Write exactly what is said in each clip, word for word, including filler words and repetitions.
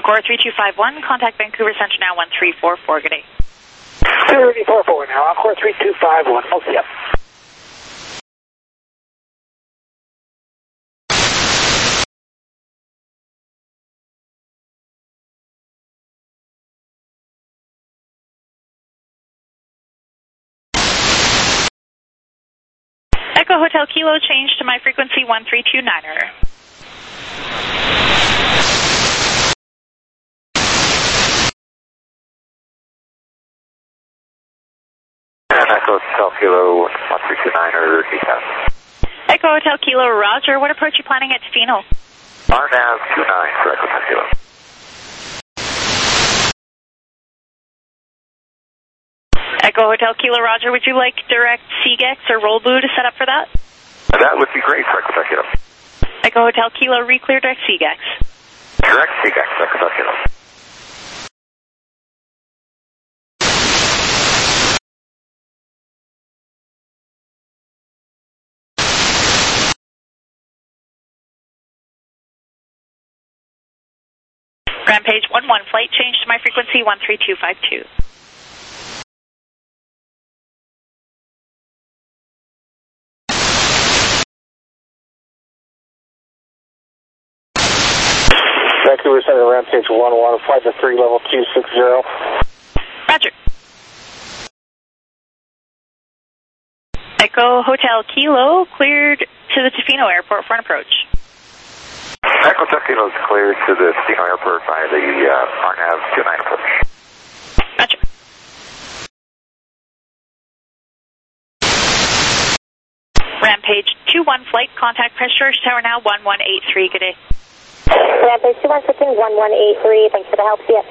Encore three two five one, contact Vancouver Centre now one three four four, good day. three four four now, Encore three two five one, O C F. Echo Hotel Kilo, change to my frequency one three two niner. And Echo Hotel Kilo one three two niner, D T A. Echo Hotel Kilo, roger. What approach are you planning at Tofino? R NAV two nine for Echo Hotel Kilo. Echo Hotel Kilo, roger. Would you like direct C G E X or Rollboo to set up for that? That would be great for Echo Hotel Kilo. Echo Hotel Kilo, reclear direct C G E X. Direct C G E X, Echo Hotel Kilo. Rampage one one, flight change to my frequency one three two five two. Vancouver Center, Rampage one one, flight to three, level two six zero. Roger. Echo Hotel Kilo, cleared to the Tofino Airport for an approach. Echo Hotel Kilo is cleared to the Tofino Airport by the uh, R NAV two nine approach. Roger. Rampage two one, flight, contact Christchurch Tower now one one eight three, good day. Rampage two one, switching one one eight three, thanks for the help, see ya.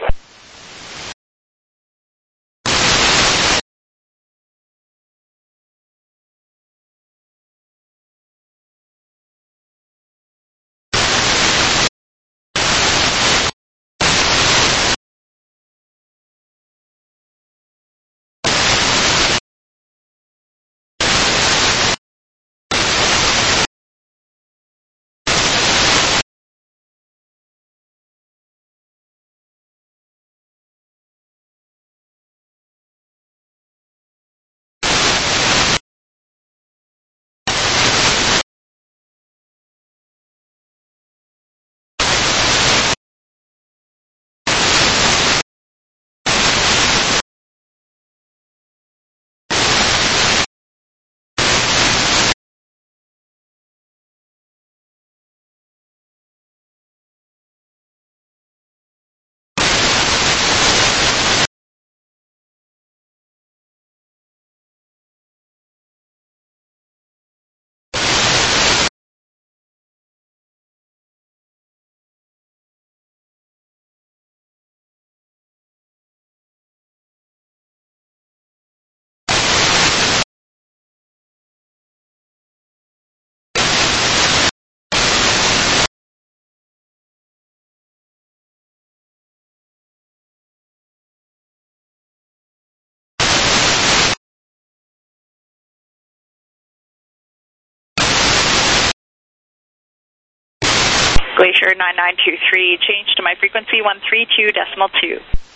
Glacier nine nine two three, change to my frequency one three two decimal two.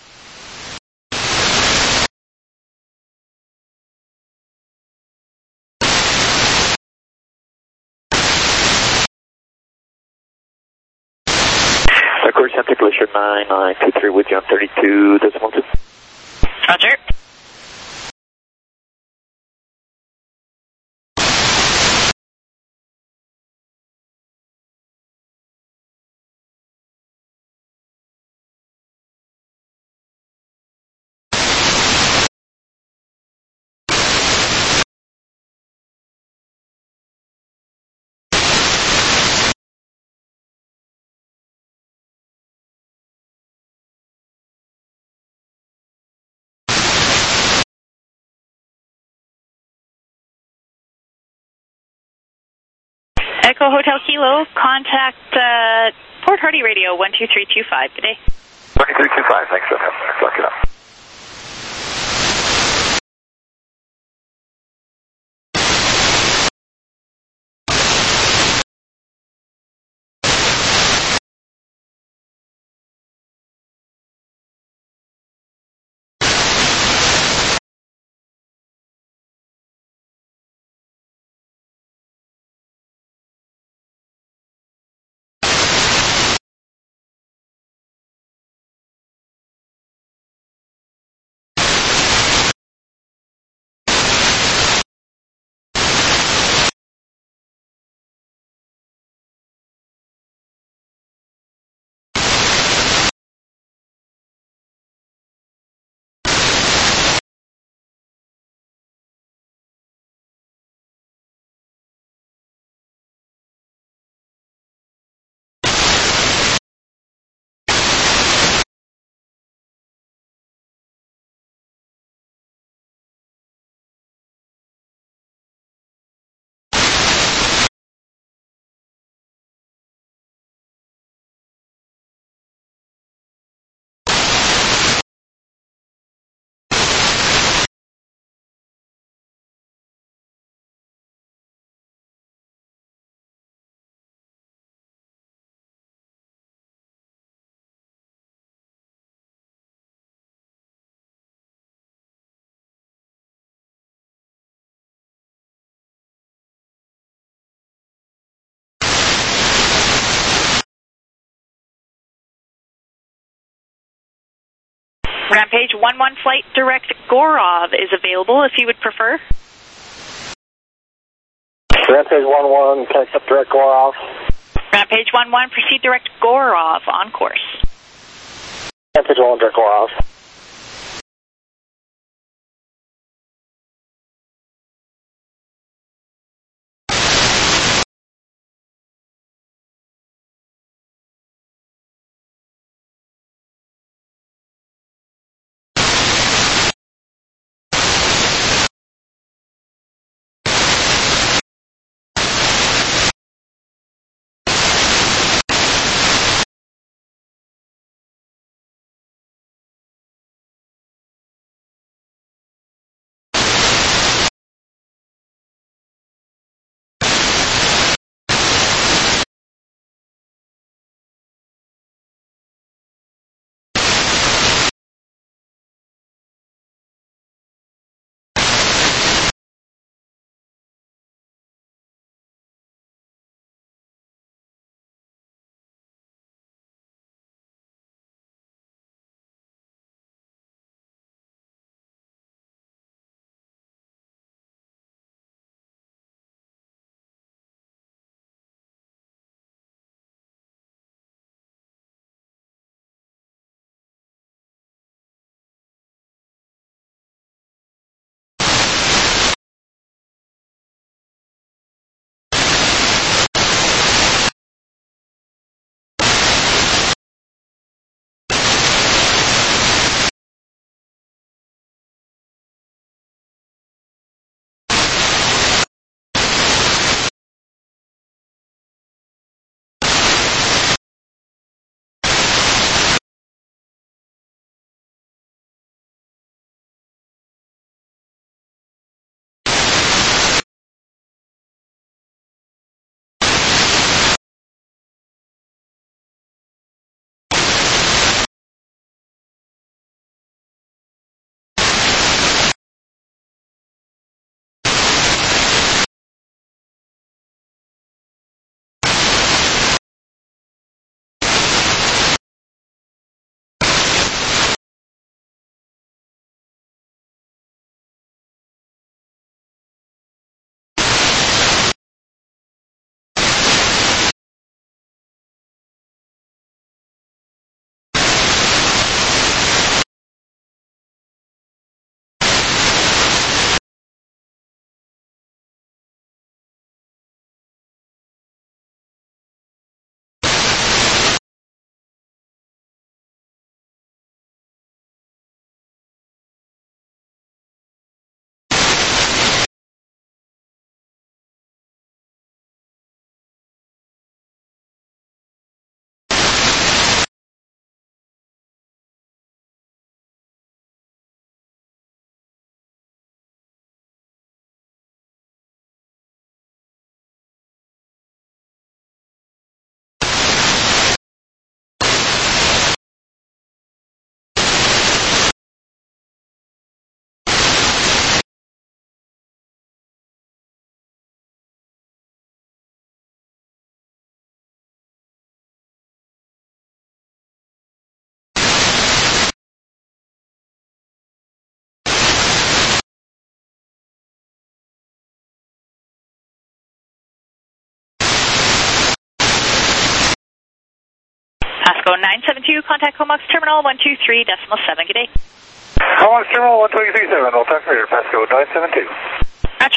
Of course, Santa Glacier nine nine two three with you on thirty-two decimal two. Roger. Echo Hotel Kilo, contact uh, Port Hardy Radio one two three two five, good day. one two three two five, thanks for that. Look it up. Rampage one one flight direct Gorov is available if you would prefer. Rampage one one, connect up direct Gorov. Rampage one one, proceed direct Gorov on course. Rampage one one, direct Gorov. Pasco nine seven two, contact Comox Terminal one two three decimal seven. Good day. Comox Terminal one two three seven, we'll talk later, Pasco nine seven two. Gotcha.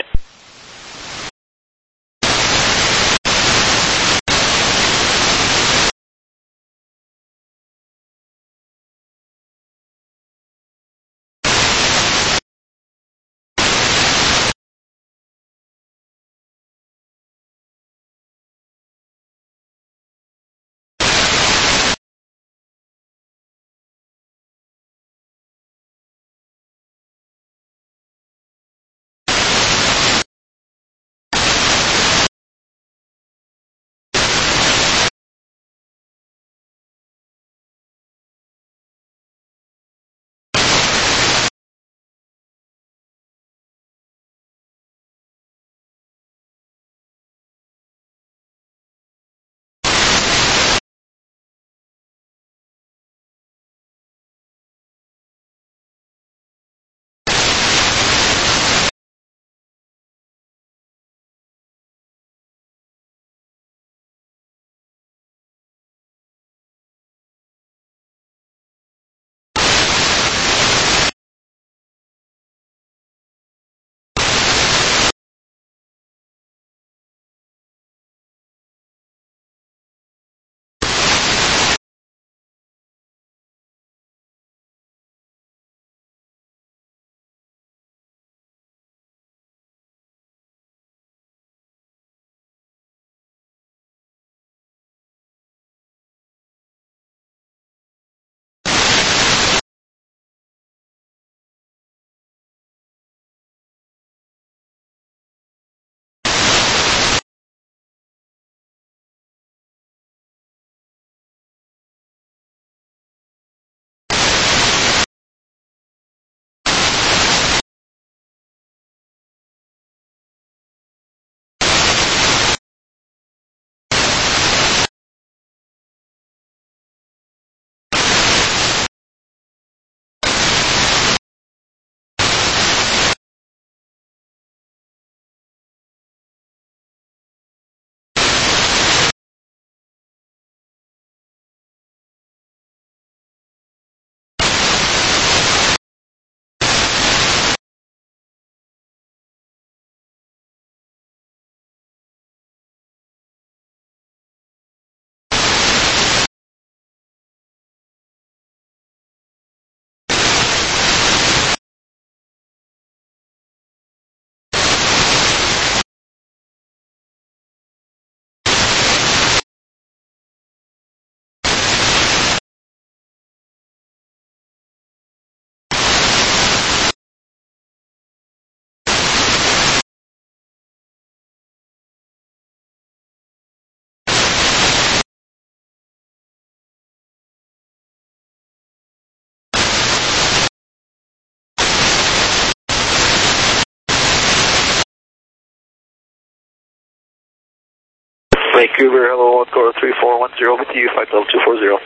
Vancouver, hello, Encore three four one zero with you, flight level two four zero.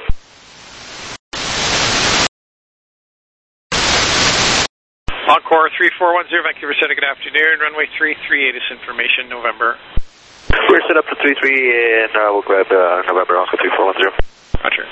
Encore three four one zero, Vancouver Center, good afternoon. Runway three three eight is information, November. We're set up for three three and uh, we'll grab uh, November, Oscar three four one zero. Roger.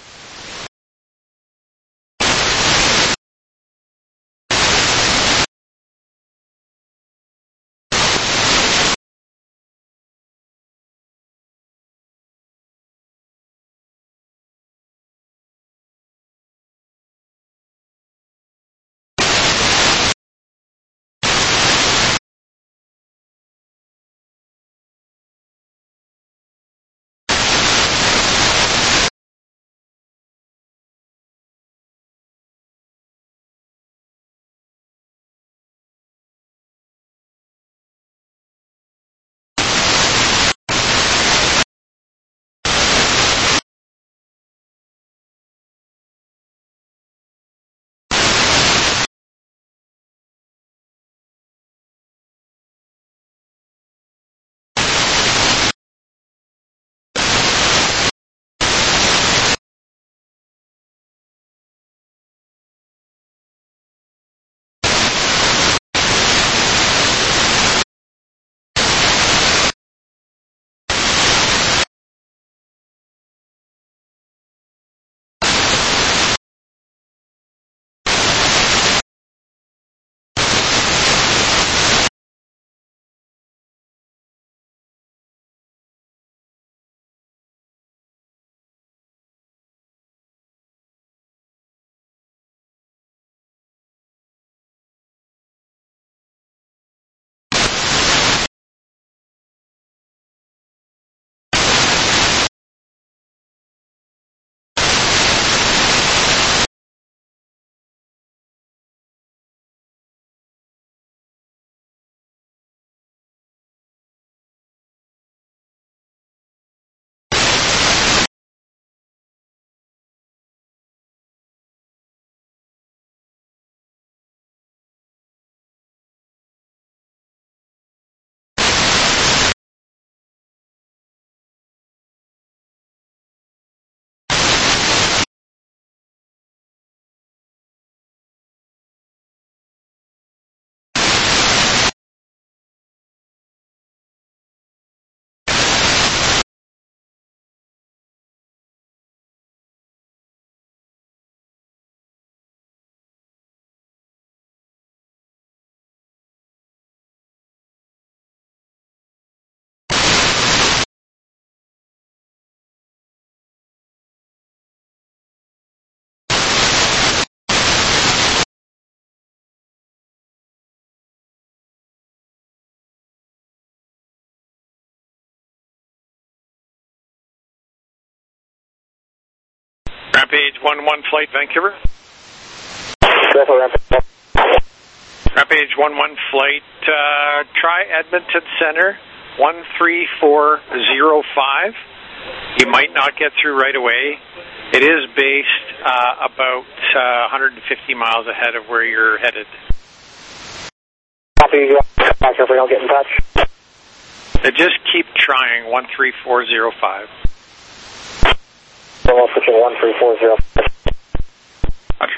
Rampage one one flight, Vancouver. Rampage one one flight, uh, try Edmonton Center, one three four zero five. You might not get through right away. It is based uh, about uh, one hundred fifty miles ahead of where you're headed. Copy, back if we don't get in touch. So just keep trying, one three four zero five. We'll switch in one three four zero. Roger.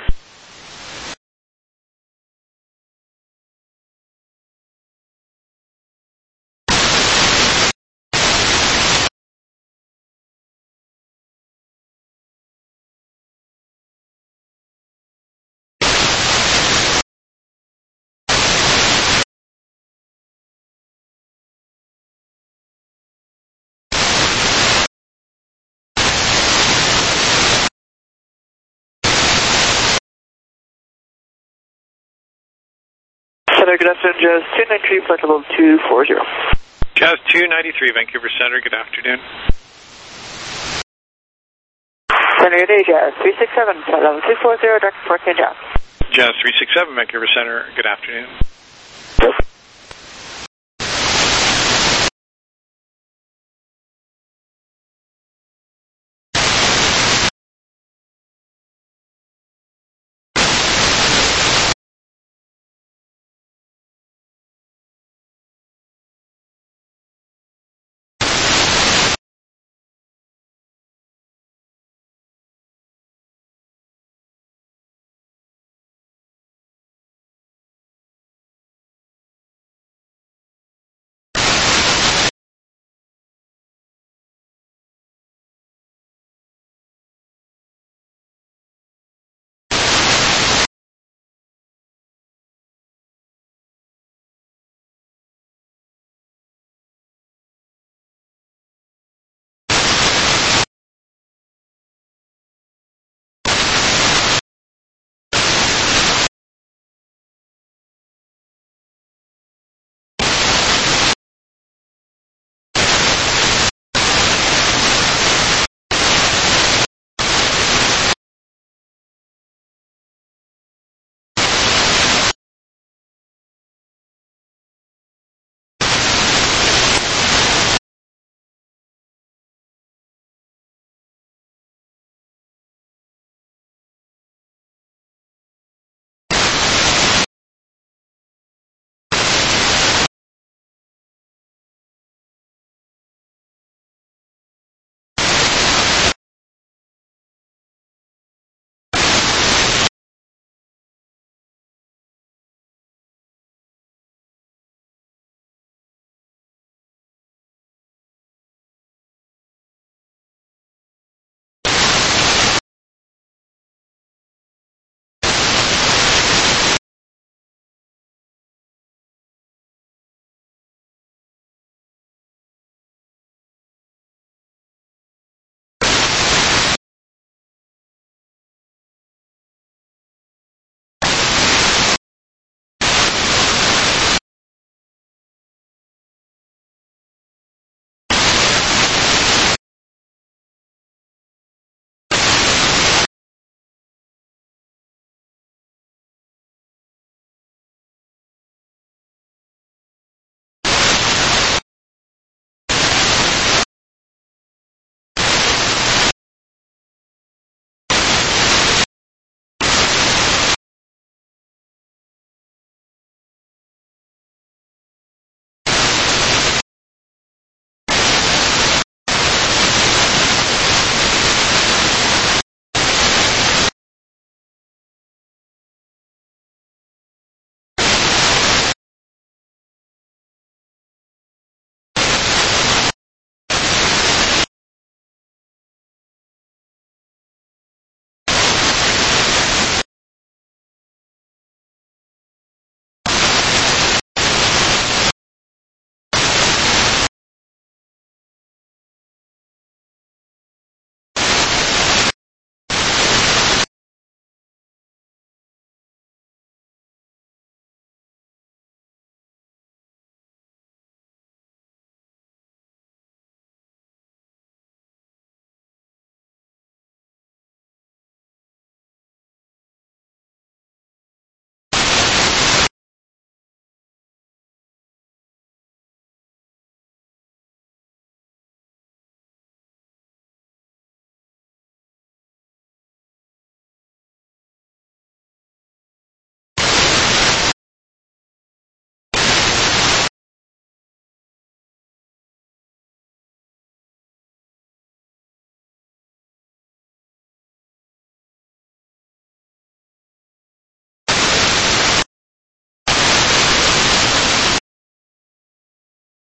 Good afternoon, Jazz two ninety-three, flight level two four zero. Jazz two ninety-three, Vancouver Center, good afternoon. Center, good day, Jazz three six seven, flight level two four zero, direct for Saint John. Jazz three six seven, Vancouver Center, good afternoon. Yes.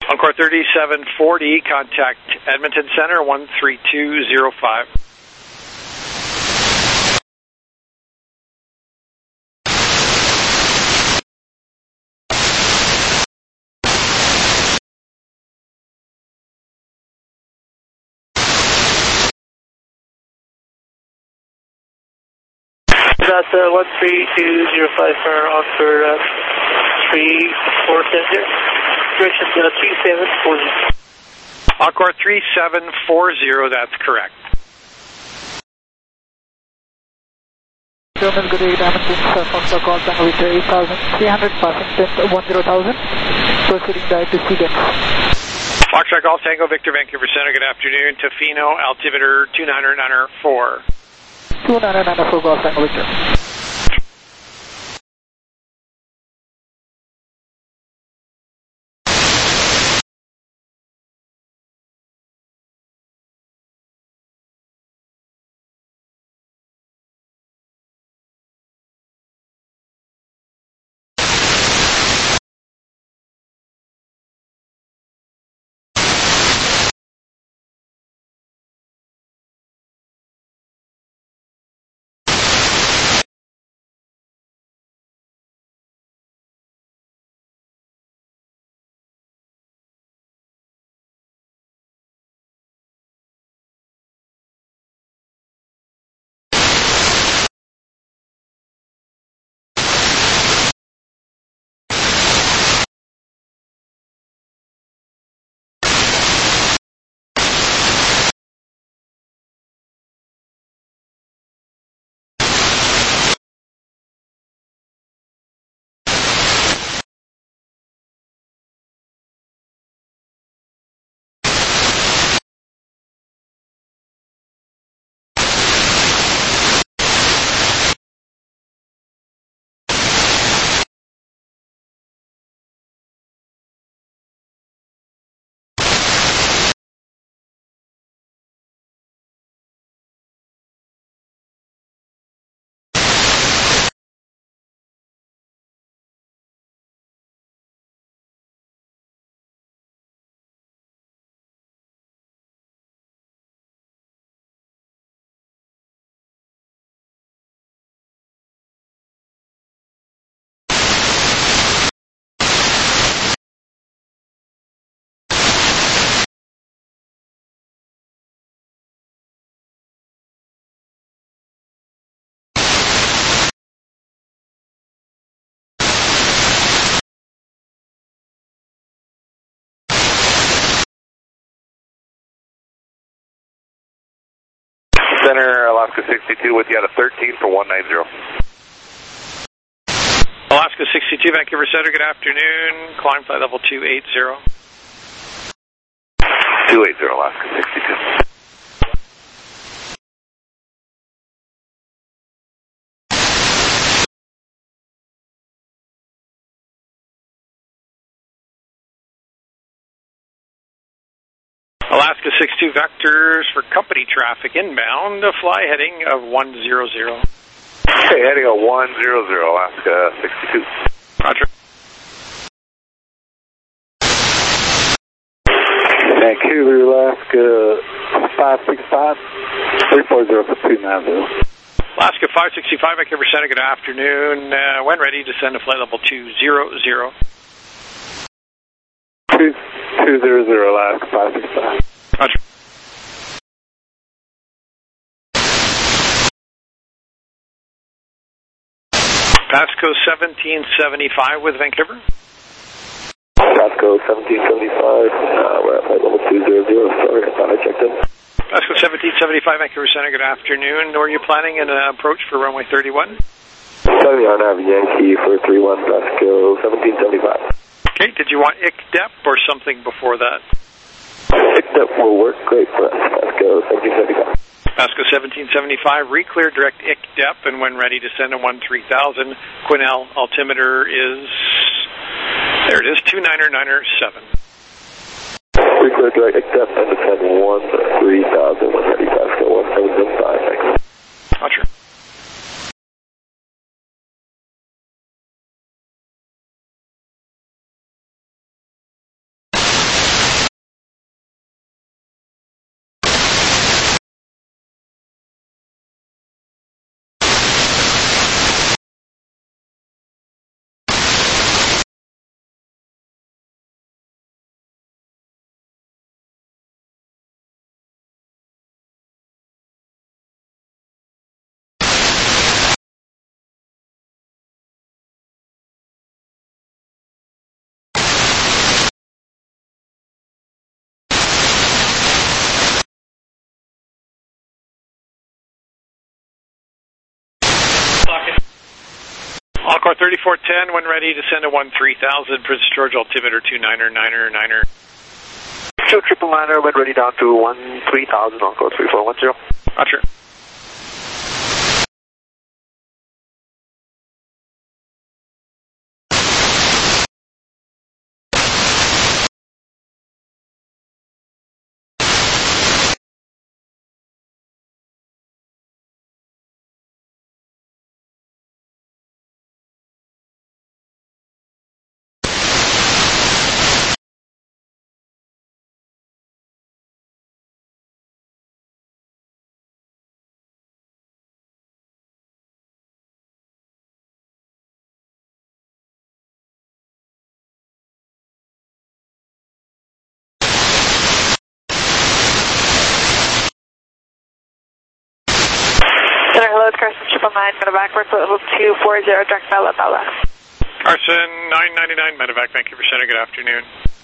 Encore thirty-seven forty, contact Edmonton Center, one three two zero five. That's uh, one three two zero five for Oxford uh, three four seven zero. Direction uh, three seven four zero. Encore three seven four zero, that's correct. German, good day, Diamond Kings, uh, Foxtrot call, Tango Victor eight thousand three hundred, passing ten one zero thousand, proceeding direct to Seagull. Foxtrot call, Tango Victor, Vancouver Center, good afternoon, Tofino, altimeter two nine nine four. two nine nine four, Golf Tango Victor. Center, Alaska sixty-two with you at a thirteen for one nine zero. Alaska sixty-two, Vancouver Center, good afternoon. Climb flight level two eighty. two eighty, Alaska sixty-two. Alaska sixty-two vectors for company traffic inbound, fly heading of one zero zero. Okay, heading of one zero zero, Alaska sixty-two. Roger. Vancouver, Alaska five six five, three four zero for two nine zero. Alaska five sixty-five, Vancouver Center, good afternoon. Uh, when ready, descend to flight level two zero zero. two zero zero, Alaska five sixty-five. Roger. Pasco seventeen seventy-five with Vancouver. Pasco seventeen seventy-five, uh, we're at flight level two zero zero, sorry, I thought I checked in. Pasco seventeen seventy-five, Vancouver Center, good afternoon. Are you planning an uh, approach for runway thirty-one? seventy on Ave Yankee for three one, Pasco seventeen seventy-five. Okay, did you want I C D E P or something before that? I C D E P will work great for us, Pasco seventeen seventy-five. Pasco seventeen seventy-five, reclear direct I C D E P, and when ready, descend to one three thousand. Quinnell altimeter is, there it is, two nine nine seven. Reclear direct I C D E P and descend one three thousand, when ready, Pasco one seven seven five, thanks. Roger. Encore thirty-four ten, when ready, descend to one three thousand, Prince George altimeter two niner niner niner. Two triple niner, when ready down to one three thousand, Encore three four one zero. Roger. Center, hello, it's Carson triple nine, medevac, report level two four zero, direct Bella Bella. Carson nine ninety-nine, medevac, Vancouver Center, good afternoon.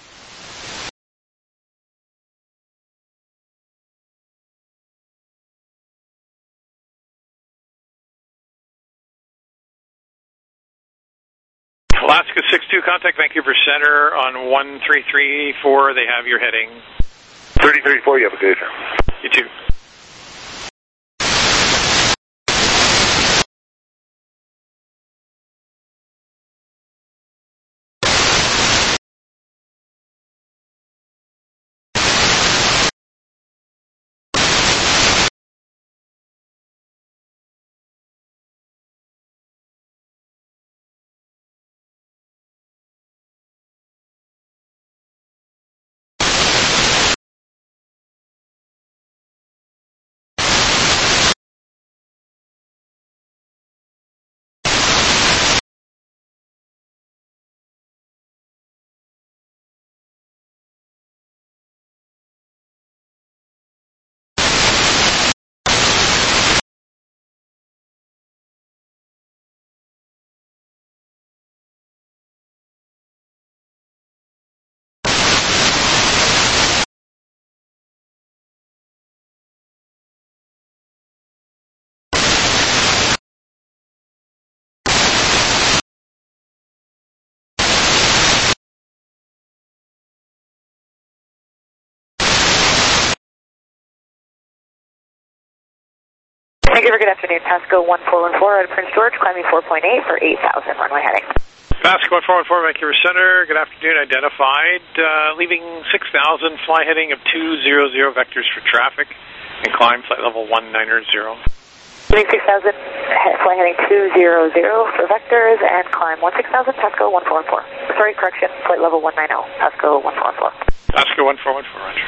Alaska six two, contact Vancouver Center on one three three four, they have your heading. thirty thirty-four, you have a good. You too. Vancouver, good afternoon, Pasco one four one four out of Prince George, climbing four point eight for eight thousand, runway heading. Pasco one four one four, Vancouver Center, good afternoon, identified, uh, leaving six thousand, fly heading of two zero zero vectors for traffic, and climb flight level one niner zero. Leaving six thousand, fly heading two zero zero for vectors, and climb one six thousand, Pasco one four one four. Sorry, correction, flight level one ninety, Pasco one four one four. Pasco one four one four, roger.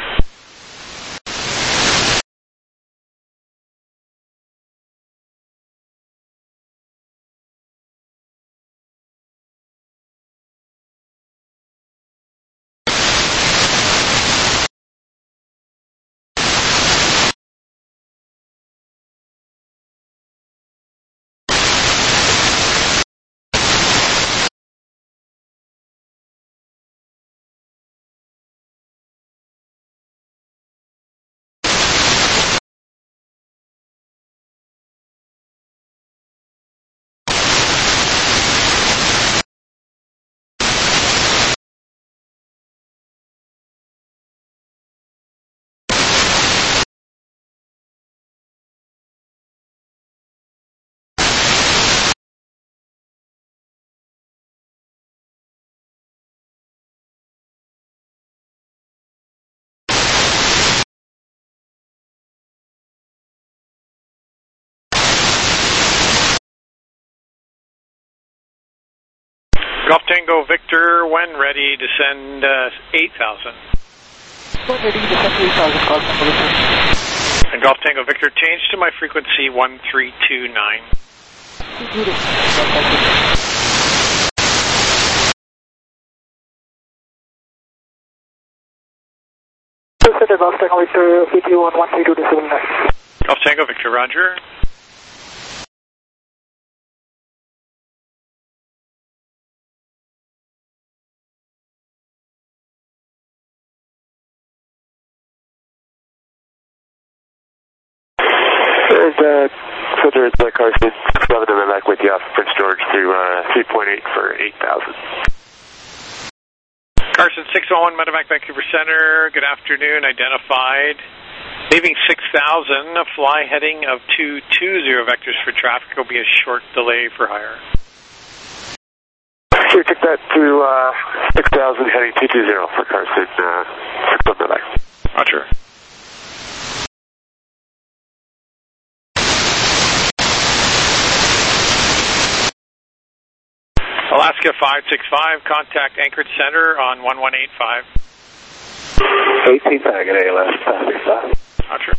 Golf Tango Victor, when ready, descend uh, eight thousand. When ready, descend eight thousand, call from And Golf Tango Victor, change to my frequency one three two nine. Center, Golf Tango Victor, V T one one three two to seven nine. Golf Tango Victor, roger. There's uh, Center, it's Mike Carson. eleven, I'm back with you off Prince George through uh, three point eight for eight thousand. Carson six one one, Medevac Vancouver Center. Good afternoon, identified. Leaving six thousand, a fly heading of two two zero vectors for traffic. Will be a short delay for hire. Sure, took that through uh, six thousand, heading two two zero for Carson, uh, six one Medevac. Roger. Alaska five six five, contact Anchorage Center on one one eight five. eighteen Packet A L S, five six five. Roger.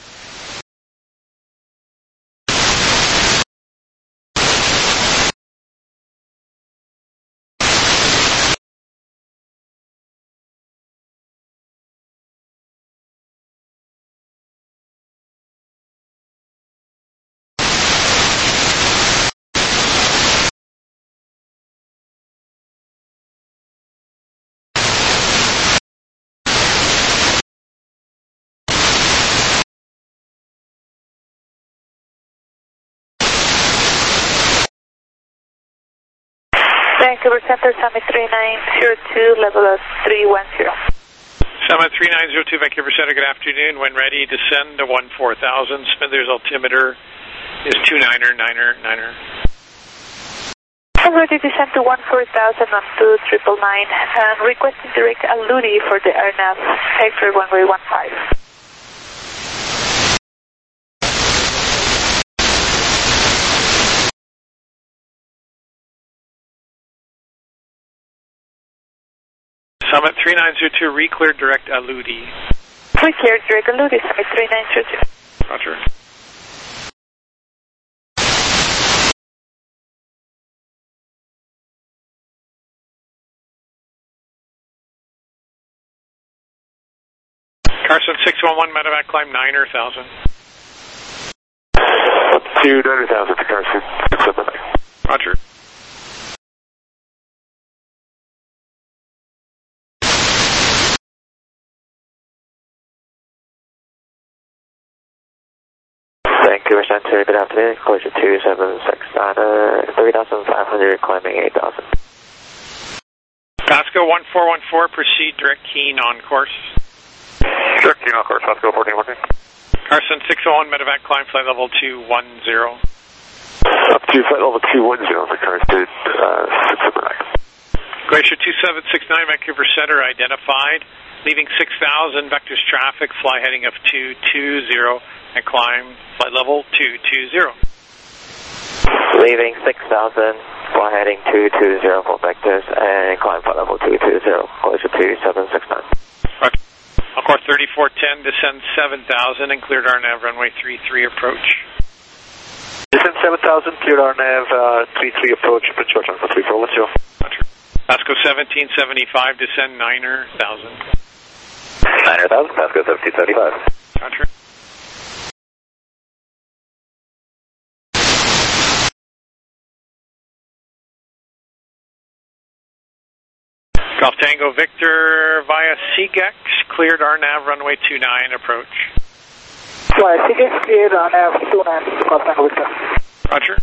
Vancouver Center, Summit three nine zero two, level of three one zero. Summit three nine zero two, Vancouver Center, good afternoon. When ready, descend to one four thousand. Smithers altimeter is two niner niner niner. Ready to descend to one four thousand on two triple nine and requesting direct Aludi for the R N A V Hector runway one five. Summit three nine zero two, re-cleared direct Aludi. Re-cleared direct Aludi, Summit three nine zero two. Roger. Carson six one one, Medevac, climb niner thousand. Up to niner thousand to Carson, six one Medevac. Roger. Vancouver Center, good afternoon. Closure two seven six nine, uh, three thousand five hundred, climbing eight thousand. Pasco one four one four, proceed direct Keene on course. Direct Keene on course, Pasco fourteen one. Carson six oh one, Medevac, climb flight level two one zero. Up to flight level two one zero for Carson, uh, six one Medevac. Glacier two seven six nine, Vancouver Center, identified. Leaving six thousand, vectors traffic, fly heading of two two zero, and climb flight level two two zero. Leaving six thousand, fly heading two two zero for vectors, and climb flight level two two zero, closure two seven six nine. Roger. Of course, thirty-four ten, descend seven thousand, and cleared R N A V runway three three approach. Descend seven thousand, cleared R N A V uh, three three approach, Prince George on three four one zero. Roger. Pasco seventeen seventy-five, descend niner thousand. niner thousand, Pasco seventeen seventy-five. Roger. Golf Tango Victor via Seagex, cleared R N A V runway two nine approach. Via Seagex, cleared R N A V two nine, Golf Tango Victor. Roger.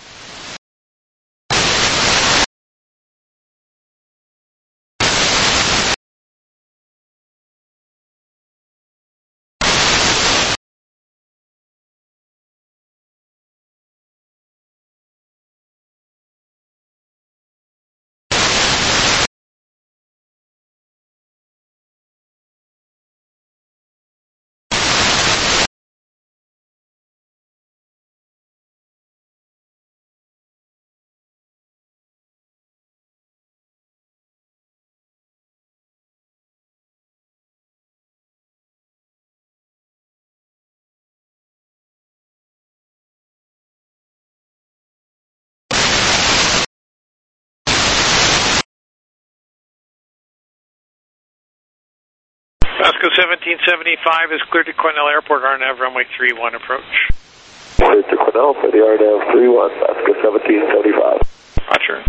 Pasco seventeen seventy-five is cleared to Quesnel Airport, R N A V runway three one approach. Cleared to Quesnel for the R N A V three one, Pasco seventeen seventy-five. Roger.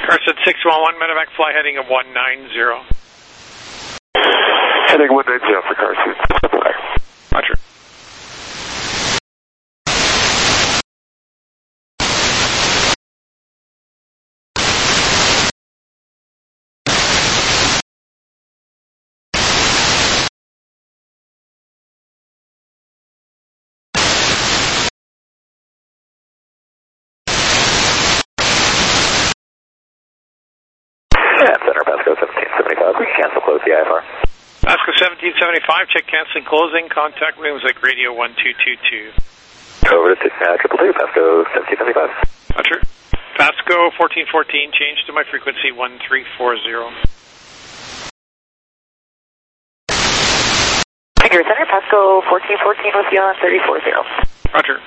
Carson six one one, medevac, fly heading of one nine zero. Heading one nine zero for Carson. Roger. Yeah, Center Pasco seventeen seventy-five. We can cancel close the I F R. Pasco seventeen seventy-five, check canceling closing, contact Music Radio one two two two. Over to uh, triple two, Pasco seventeen seventy-five. Roger. Pasco fourteen fourteen, change to my frequency one three four zero. Figure Center, Pasco fourteen fourteen with you on thirty four zero. Roger.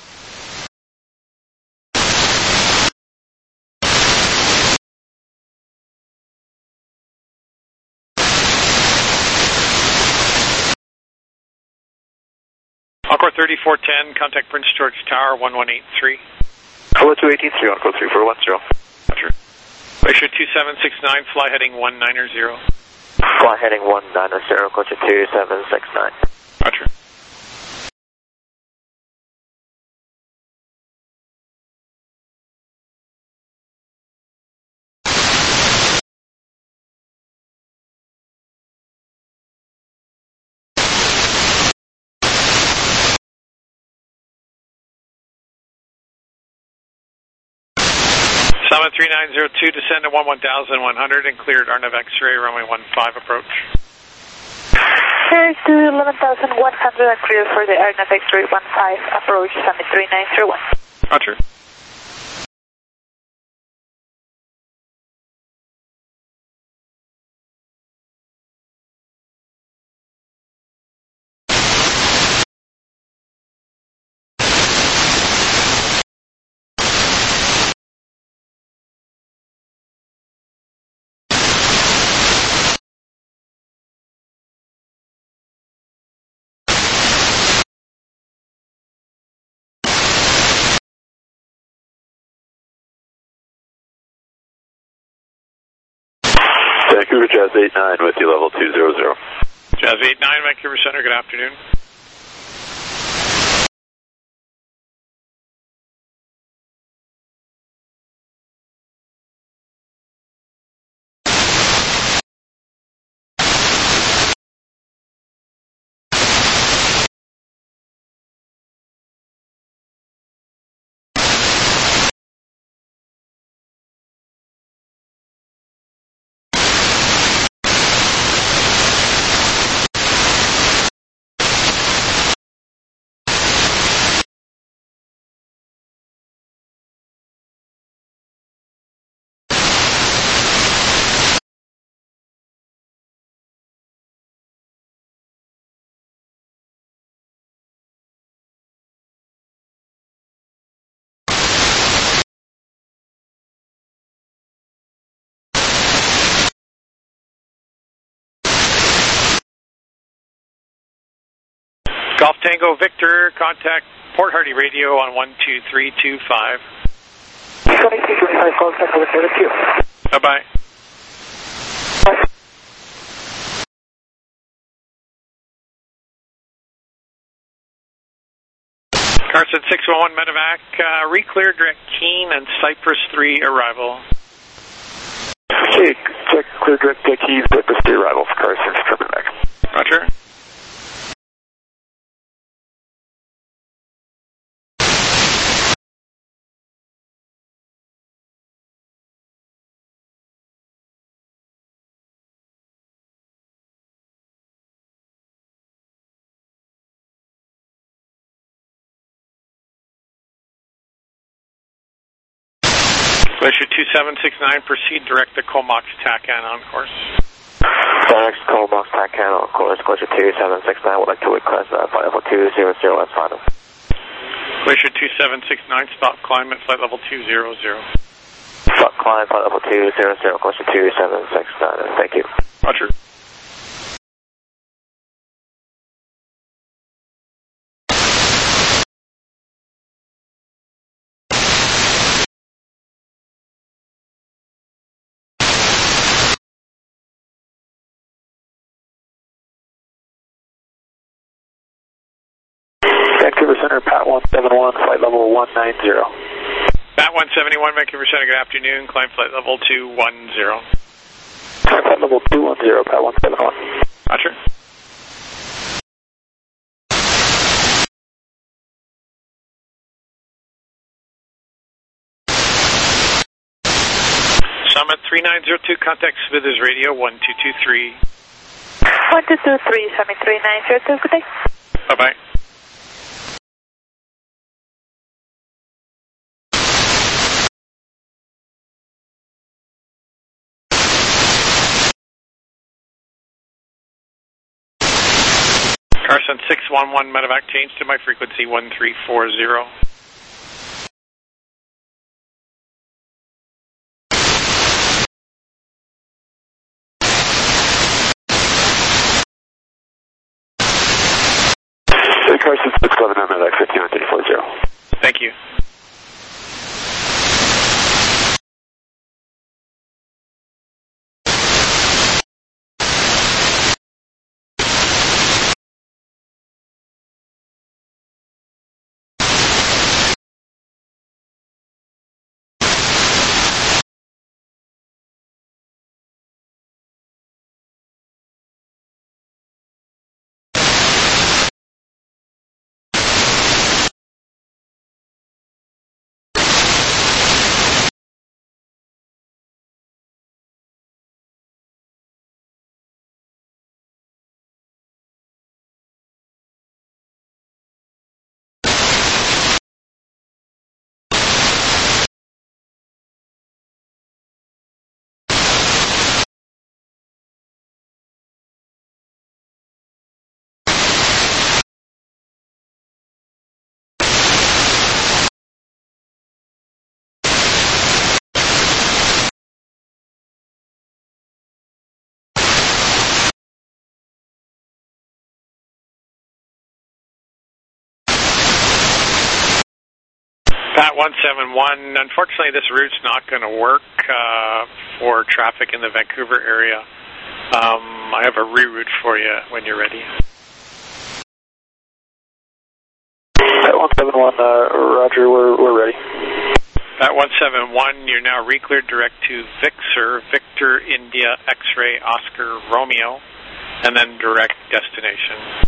Encore thirty-four ten, contact Prince George Tower one one eight three. Hello two eighteen three, Encore three four one zero. Roger. Glacier two seven six nine, fly heading one nine zero. Fly heading one nine zero, Glacier two seven six nine. Roger. Summit three nine zero two, descend to one one thousand one hundred and cleared Arnav X-ray, runway one five approach. Clear to eleven thousand one hundred and clear for the Arnav X-ray one five approach, Summit three nine zero one. Roger. Vancouver Jazz eight nine with you, level two zero zero. Jazz eight nine, Vancouver Center, good afternoon. Golf Tango Victor, contact Port Hardy Radio on one two three two five. twenty-two twenty-five, contact with seven two. Bye-bye. Carson six one one, medevac, uh, re-clear direct Keene and Cypress three arrival. Okay, check clear direct Keene, Cypress three arrival for Carson, coming back. Roger. Glacier two seven six nine, proceed direct to Comox Tacan on course. Direct Comox Tacan on course, Glacier two seven six nine, would like to request uh, flight level two zero zero at final. Glacier two seven six nine, stop climb at flight level two zero zero. Stop climb, flight level two zero zero, Glacier two seven six nine, thank you. Roger. Vancouver Center, Pat one seven one, flight level one nine zero. Pat one seventy-one, Vancouver Center, good afternoon. Climb flight level two one zero. Climb flight level two one zero, Pat one seven one. Roger. Summit three nine zero two, contact Smithers Radio one two two three. one two two three, Summit three nine zero two, good day. Bye-bye. Carson six one one, medevac, change to my frequency one three four zero. Carson six eleven, medevac fifty-nine three four zero. Thank you. Pat one seven one, unfortunately this route's not going to work uh, for traffic in the Vancouver area. Um, I have a reroute for you when you're ready. Pat one seven one, uh, Roger, we're, we're ready. Pat one seven one, you're now recleared direct to Vixer, Victor, India, X-ray, Oscar, Romeo, and then direct destination.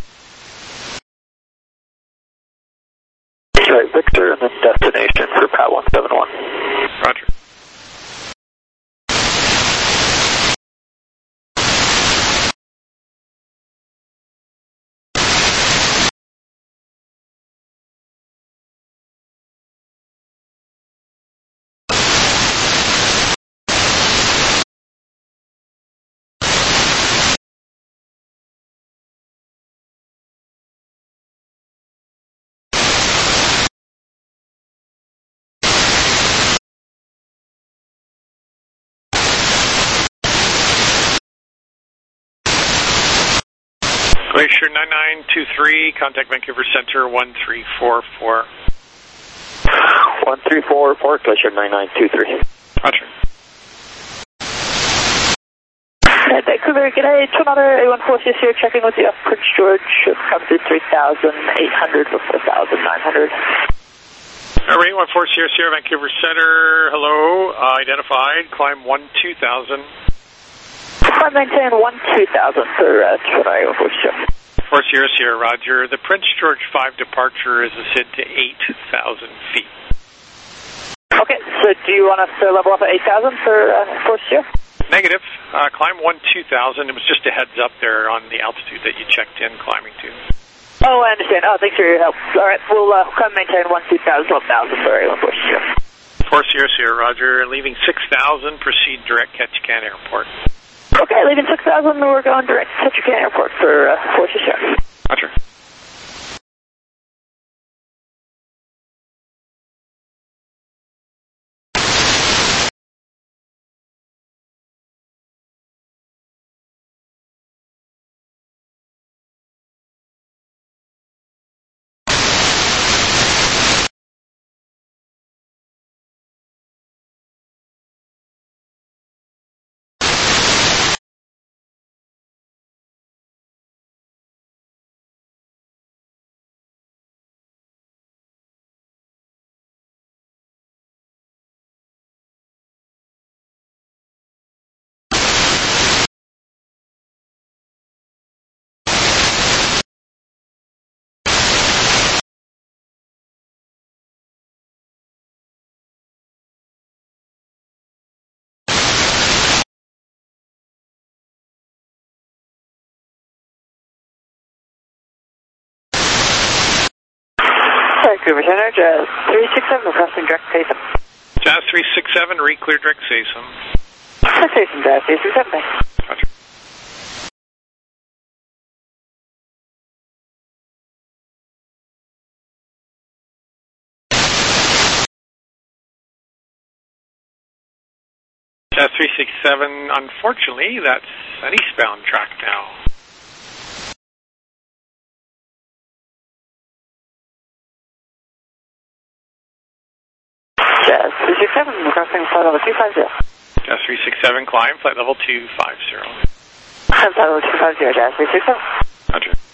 Right, Victor, and then destination for Pat one seven one. Roger. Glacier nine nine two three, contact Vancouver Center one three four four. one three four four, Glacier nine nine two three. Roger. At Vancouver, good day, Toronto A one four six here, checking with you off Prince George, come to three thousand eight hundred for four thousand nine hundred. Alright, one four zero zero, Vancouver Center, hello, uh, identified, climb one two thousand. Climb maintain one two thousand for uh, Toronto A one four zero. four zero zero, Roger. The Prince George five departure is ascend to eight thousand feet. Okay, so do you want us to level up at eight thousand for uh, four zero? Negative. Uh, climb one two thousand. It was just a heads up there on the altitude that you checked in climbing to. Oh, I understand. Oh, thanks for your help. All right, we'll uh, come maintain one two thousand, twelve thousand for A one four zero. four zero zero, Roger. Leaving six thousand, proceed direct Ketchikan Airport. Okay, leaving six thousand, we're going direct to Ketchikan Airport for uh, four zero. Roger. Vancouver Center, Jazz three six seven, requesting direct Saysom. Jazz three six seven, re-clear direct Saysom. Saysom, Jazz three six seven, thanks. Roger. Jazz three six seven, unfortunately, that's an eastbound track now. Jazz three six seven, requesting flight level two five zero. Jazz three six seven, climb, flight level two five zero. Flight level two five zero, Jazz three six seven. Roger.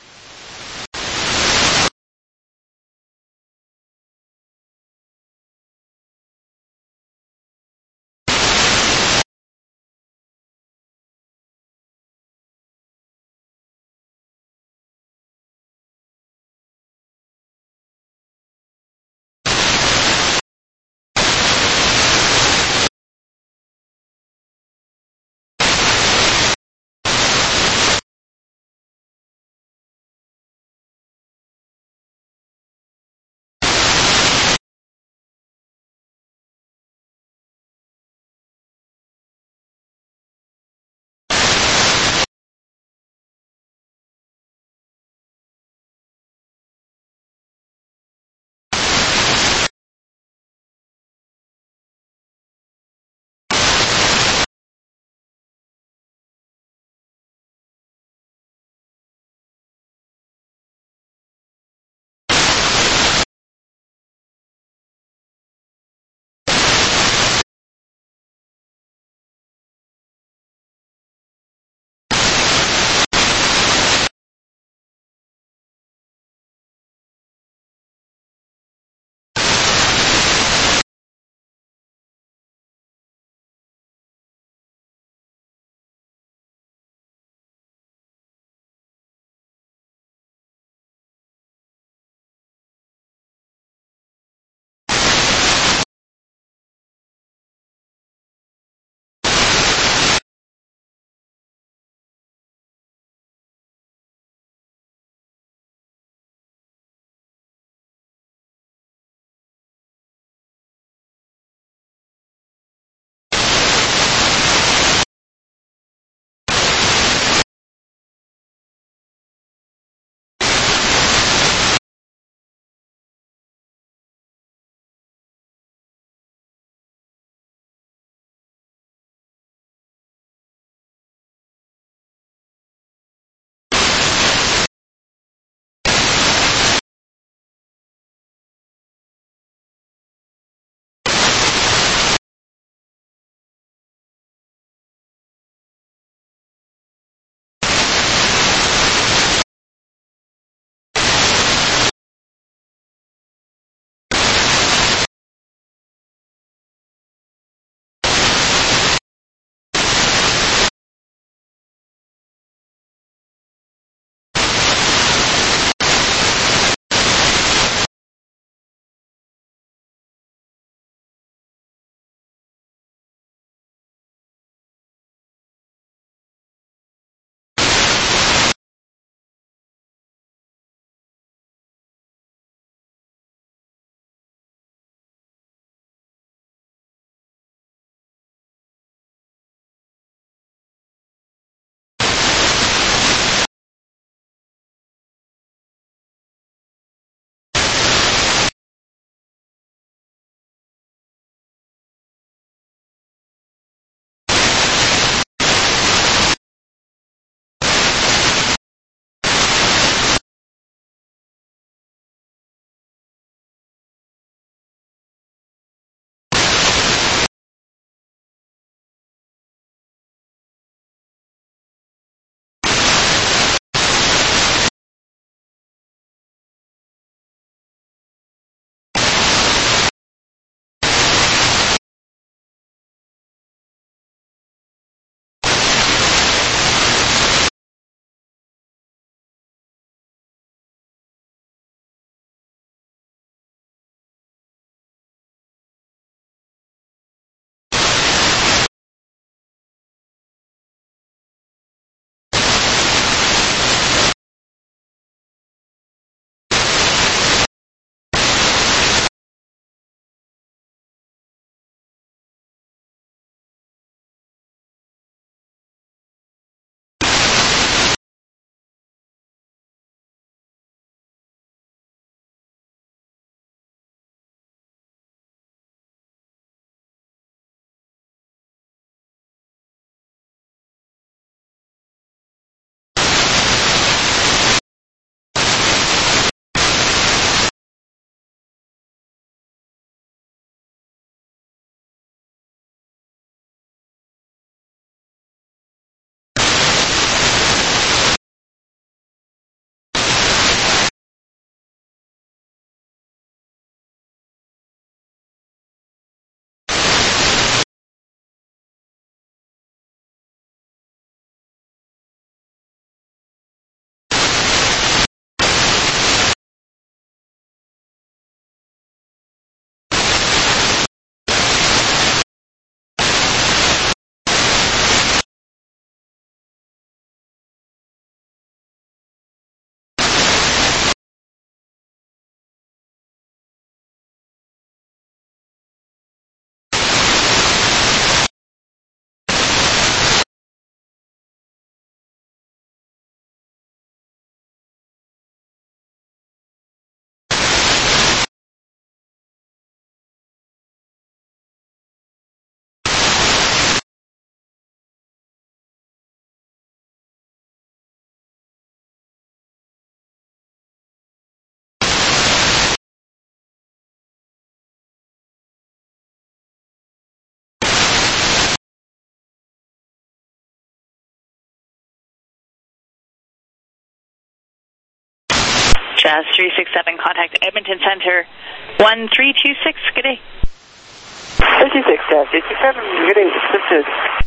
Jazz three six seven, contact Edmonton Center one three two six, good day. three two six, Jazz three six seven, good day, Simpson.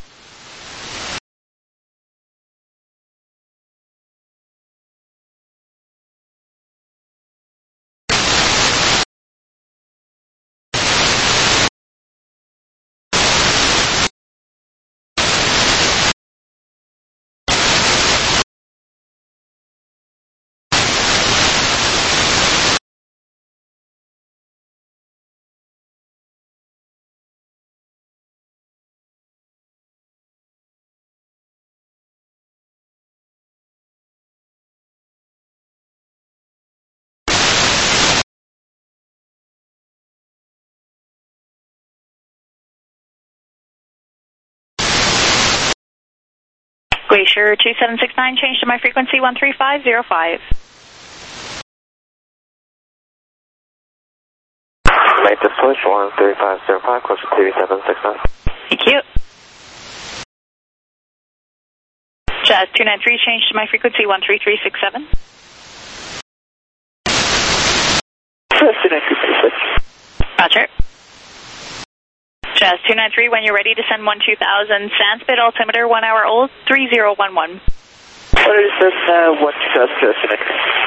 Glacier two seven six nine, change to my frequency one three five zero five. Make the switch one three five zero five, close to two seven six nine. Thank you. Jazz two nine three, change to my frequency one three three six seven. Jazz two nine three six six. Roger. Jazz two nine three, when you're ready to send one two thousand, Sandspit altimeter one hour old, three zero one one. What is this, uh, one two thousand,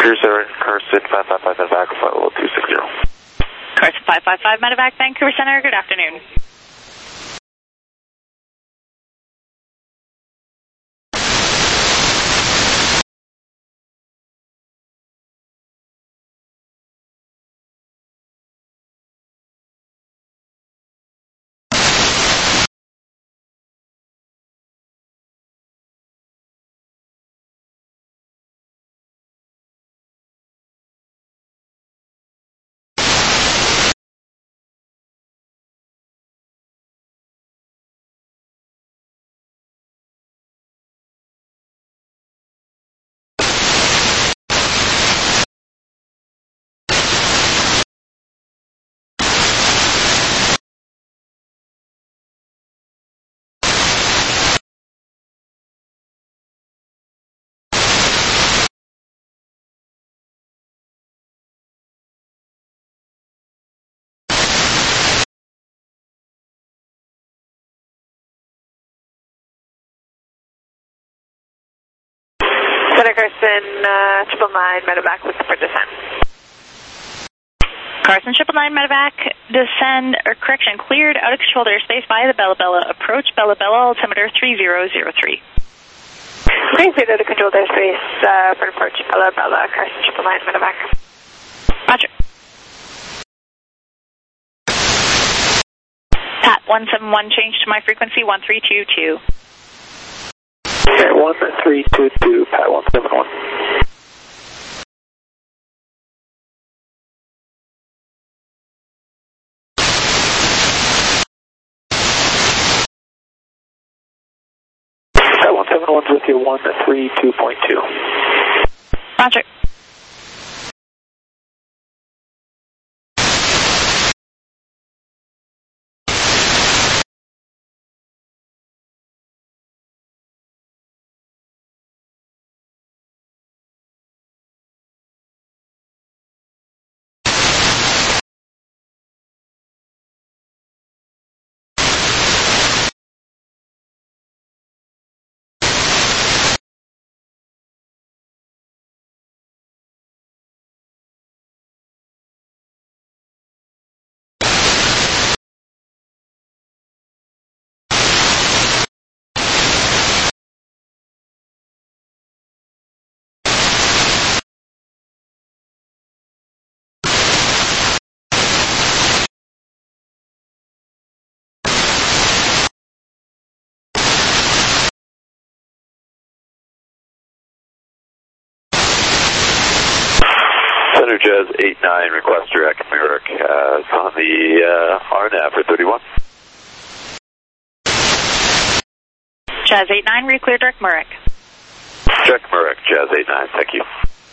Cruise seven, Carson five five five medevac, flight level two six zero. Carson five five five medevac, Vancouver Center, good afternoon. Center Carson, uh, triple nine, medevac with for descent. Carson triple nine medevac, descend, or correction, cleared out of controlled airspace via the Bella Bella. Approach Bella Bella, altimeter three zero zero three. Okay, cleared out of controlled airspace uh, for approach Bella Bella, Carson triple nine, medevac. Roger. Pat one seven one, change to my frequency one three two two. Okay, one three two two, Pat one seven one. Pat one seven one's with you, one three two point two. Roger. Center Jazz eight nine, request direct Merrick, uh, it's on the uh, R N A V for thirty-one. Jazz eight nine, re-clear direct Merrick. Direct Merrick, Jazz eight nine, thank you.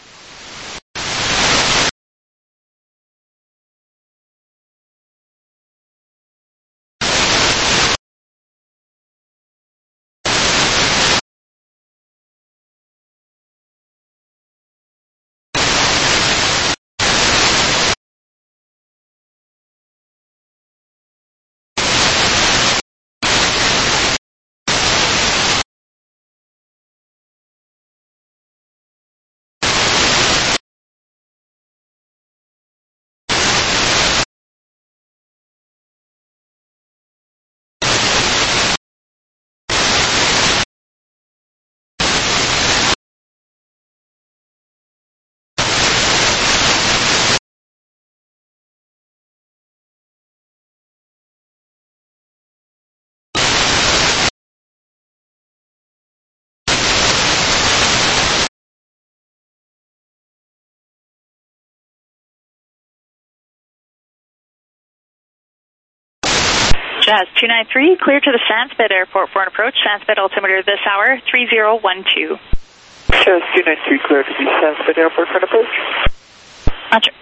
Jazz two nine three, clear to the Sansped Airport for an approach. Sansped altimeter this hour, three zero one two. Jazz two nine three, clear to the Sansped Airport for an approach. Roger.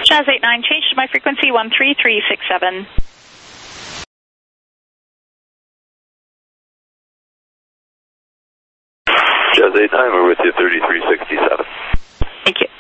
Jazz eight nine, change to my frequency one three three six seven. Jazz eight nine, we're with you, thirty-three sixty-seven. Thank you.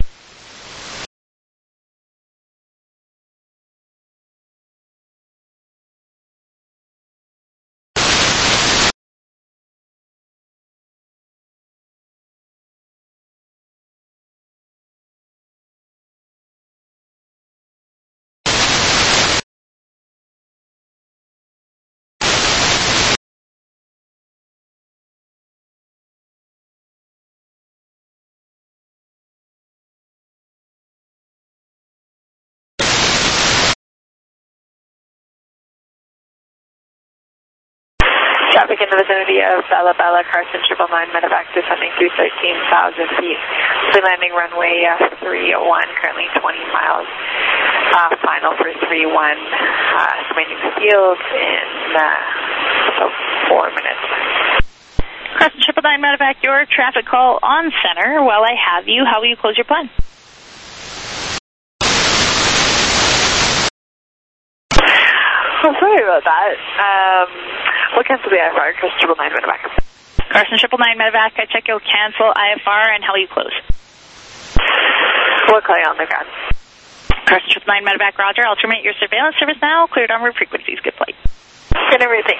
Traffic in the vicinity of Bella Bella, Carson triple nine, medevac descending through thirteen thousand feet. Free landing runway uh, three one, currently twenty miles. Uh, final for three one, uh, estimating the field in uh, so four minutes. Carson triple nine, medevac, your traffic call on center. While I have you, how will you close your plan? Oh, sorry about that. Um, we'll cancel the I F R, Carson triple nine, medevac. Carson triple nine, medevac, I check you'll cancel I F R, and how will you close? We'll call you on the ground. Carson triple nine, medevac, roger. I'll terminate your surveillance service now. Cleared onward frequencies. Good flight. Good everything.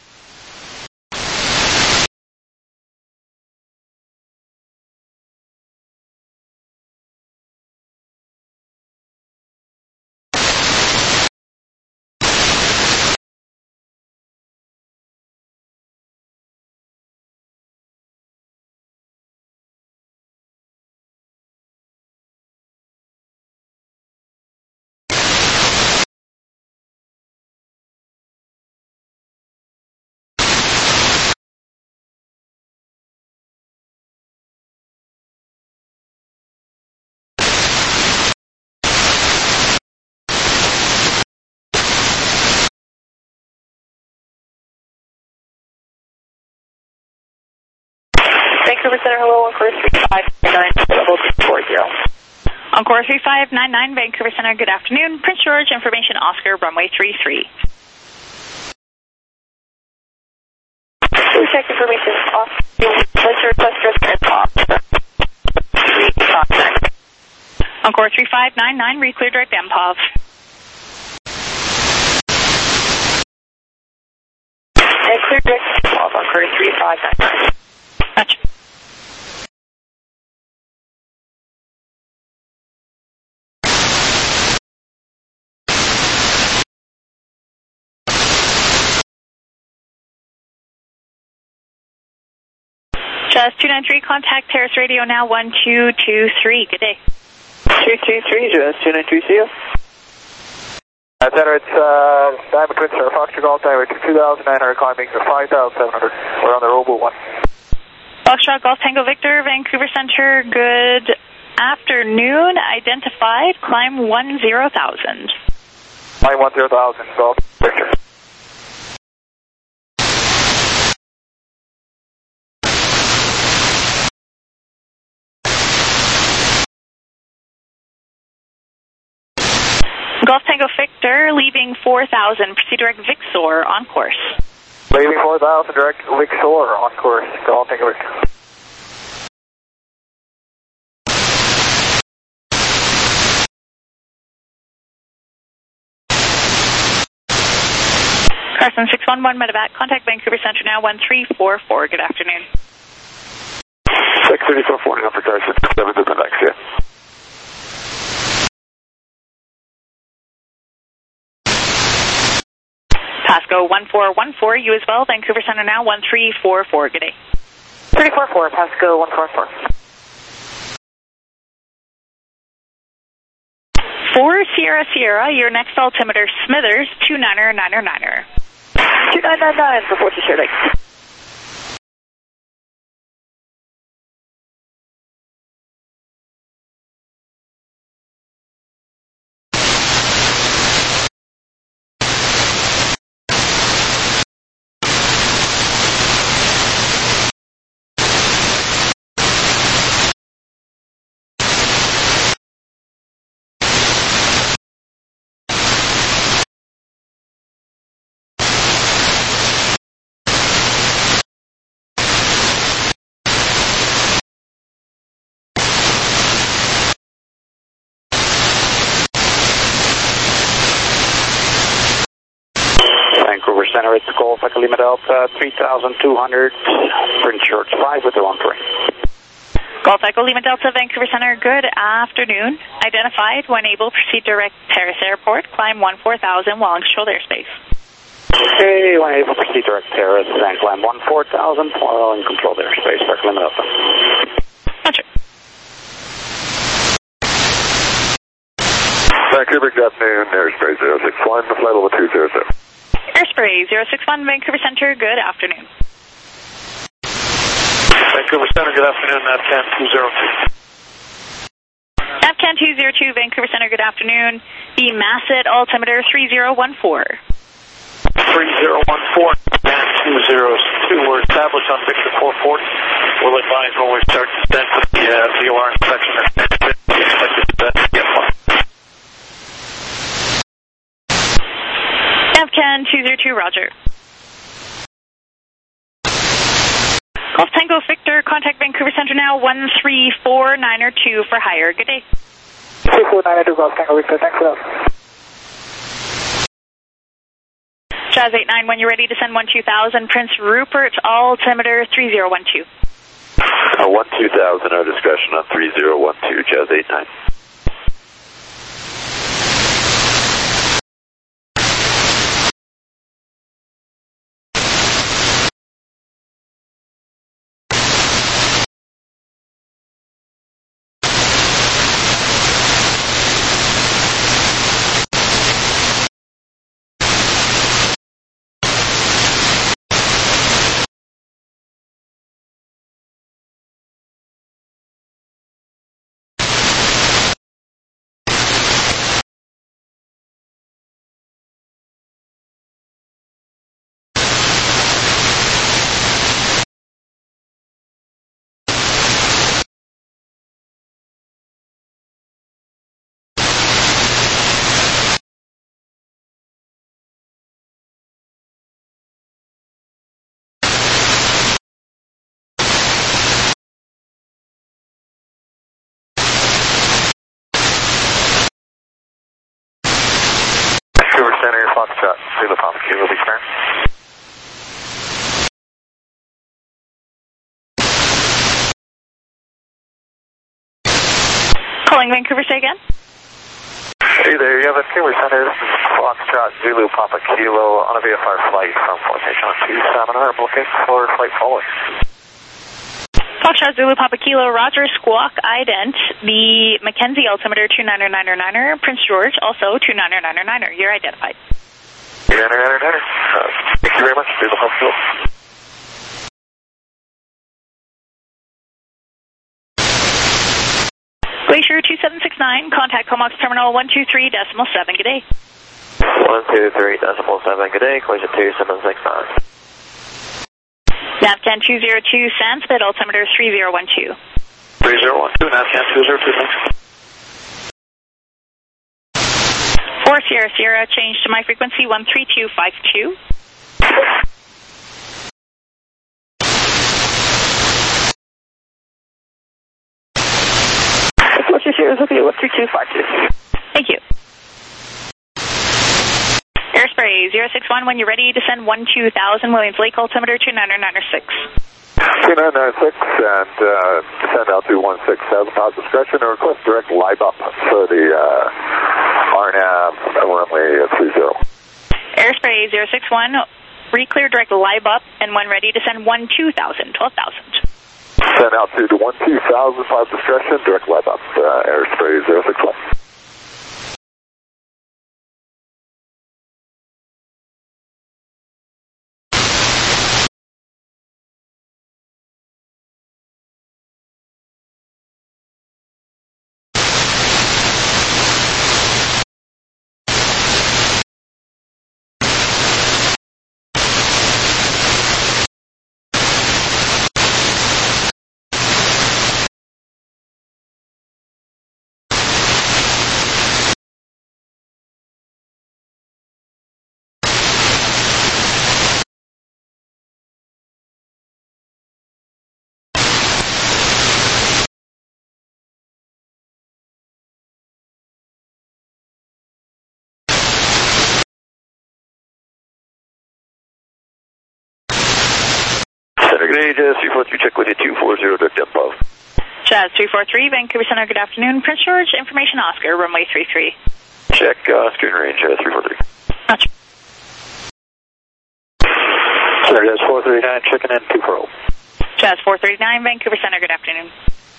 Vancouver Center, hello, Encore three five nine nine, level four zero. Encore three five nine nine, Vancouver Center, good afternoon. Prince George, information Oscar, runway three three. Please check information off. Pleasure, cluster, and top. three five nine. Encore three five nine nine, re-clear direct M P O V. And clear direct M P O V, Encore three five nine nine. Gotcha. Jazz two nine three, contact Terrace Radio now, one two two three. Good day. two two three, Jazz two nine three, see you. Uh, Center, it's uh, Diamond Twin Star, Foxtrot Golf Tower, two thousand nine hundred, climbing to five thousand seven hundred. We're on the Robo one. Foxtrot Golf Tango Victor, Vancouver Center, good afternoon. Identified, climb one zero thousand. Climb one zero thousand, Golf Victor. Golf Tango Victor, leaving four thousand, proceed direct Vixor on course. Leaving four thousand, direct Vixor on course, Golf Tango Victor. Carson six one one, medevac, contact Vancouver Center now, one three four four, good afternoon. six thirty-four forty, number Carson, seven to the next, yeah. Pasco one four one four, you as well, Vancouver Center now, one three four four, good day. three four four, Pasco one four four. For Sierra Sierra, your next altimeter, Smithers, two niner niner niner. two nine nine nine for Fort Deschutes. Center, it's Golf Echo Lima Delta, three thousand two hundred, Prince George five with the wrong terrain. Golf Echo Lima Delta, Vancouver Center, good afternoon. Identified, when able, proceed direct Terrace Airport, climb one four thousand while in controlled airspace. Okay, when able, proceed direct Terrace and climb one four thousand while in controlled airspace, Echo Lima Delta. Roger. Vancouver, good afternoon, Airspray zero six one, flight level two zero zero. Airspray zero six one, Vancouver Center, good afternoon. Vancouver Center, good afternoon, NavCan two zero two. NavCan two zero two, Vancouver Center, good afternoon. The Masset altimeter three zero one four. three zero one four, NavCan two zero two, we're established on Victor four forty. We'll advise when we start to descend with the uh, V O R inspection. We expect it to get one. NavCan two zero two, roger. Golf Tango Victor, contact Vancouver Center now, one three four nine two for hire. Good day. three four nine two, Golf Tango Victor, thanks for that. Jazz eight nine, when you're ready to send one two thousand, Prince Rupert, altimeter three zero one two. Uh, one two thousand, our discretion on three zero one two, Jazz eight nine. Vancouver Center, Foxtrot, Zulu Papa Kilo, be clear. Calling Vancouver, say again. Hey there, yeah, Vancouver Center, this is Foxtrot, Zulu Papa Kilo, on a V F R flight from Formation two seven, I'm looking for flight following. Foxtrot Zulu Papa Kilo, Roger, Squawk, ident, the Mackenzie altimeter two nine nine nine, Prince George, also two nine nine nine, you're identified. two nine nine nine, uh, thank you very much, Zulu Papa Kilo. Glacier two seven six nine, contact Comox Terminal one two three decimal seven, good day. one two three decimal seven, good day, Glacier two seven six nine. NavCan two zero two, Sanspit, altimeter three zero one two. three zero one two, NavCan two zero two, thanks. four Sierra Sierra, change to my frequency one three two five two. Glacier Sierra, okay, one three two five two. Thank you. Airspray zero six one, when you're ready to send one two thousand, Williams Lake, altimeter two nine nine six. two nine nine six, and uh, send out to one six thousand, positive discretion, and request direct live up for the uh, R N A V runway three zero. Airspray zero six one, re-clear direct live up, and when ready to send one two thousand, twelve thousand. Send out to the one two thousand, positive discretion, direct live up, uh, Airspray zero six one. Hey, Jazz three four three, check with you two four zero, direct tempo. Jazz three four three, Vancouver Center, good afternoon. Prince George, information Oscar, runway three three. Check Oscar and range, Jazz three four three. Gotcha. Center Jazz four three nine, checking in two four zero. Jazz four three nine, Vancouver Center, good afternoon.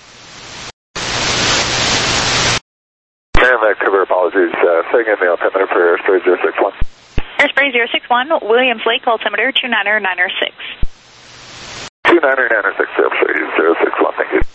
And Vancouver, apologies. Uh, saying in the altimeter for airspace zero six one. Airspace zero six one, Williams Lake, altimeter two niner niner six. two niner niner six, airspace zero six one, thank you.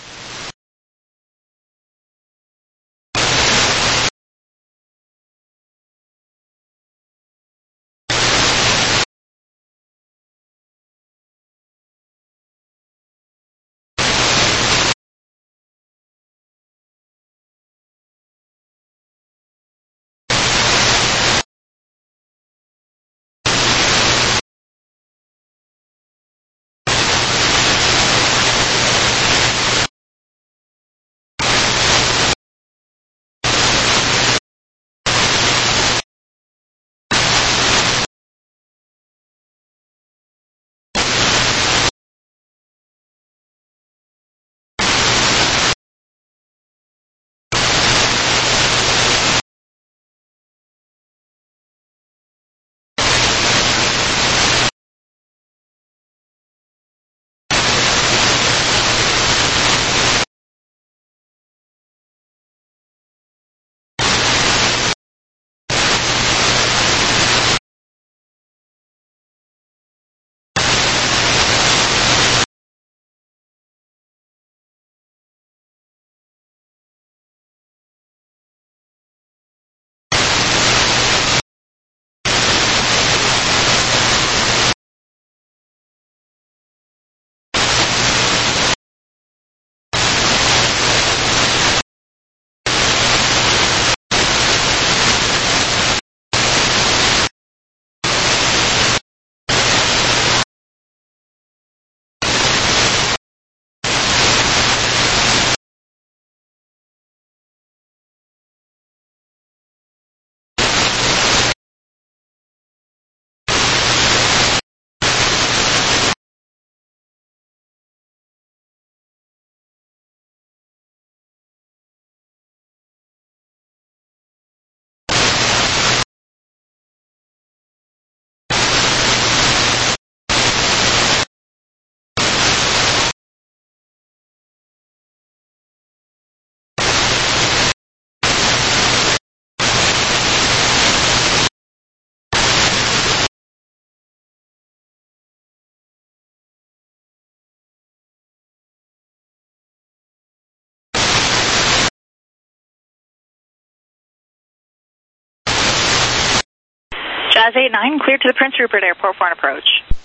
Jazz eight nine, clear to the Prince Rupert Airport for an approach.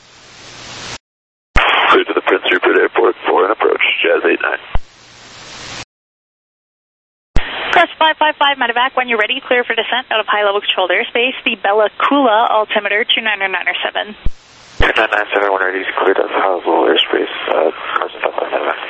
Clear to the Prince Rupert Airport for an approach, Jazz eight nine. Crest five five five, medevac, when you're ready, clear for descent out of high-level controlled airspace, the Bella Coola, altimeter two niner niner seven. two nine nine seven, when ready, cleared out of high-level airspace, uh, Carson five five medevac.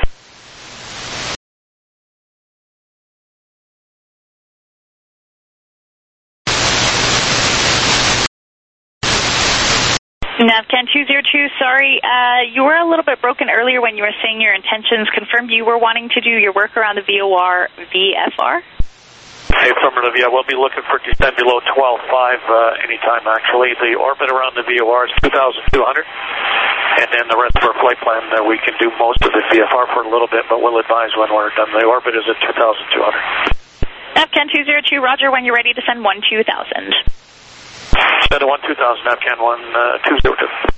Navcan two zero two, sorry, uh, you were a little bit broken earlier when you were saying your intentions. Confirmed you were wanting to do your work around the V O R V F R? Hey, affirmative, yeah, we'll be looking for descent below twelve five uh, anytime, actually. The orbit around the V O R is two thousand two hundred, and then the rest of our flight plan, uh, we can do most of the V F R for a little bit, but we'll advise when we're done. The orbit is at two thousand two hundred. Navcan two zero two, roger, when you're ready to send one two thousand. Send a one two thousand, Navcan one two zero two.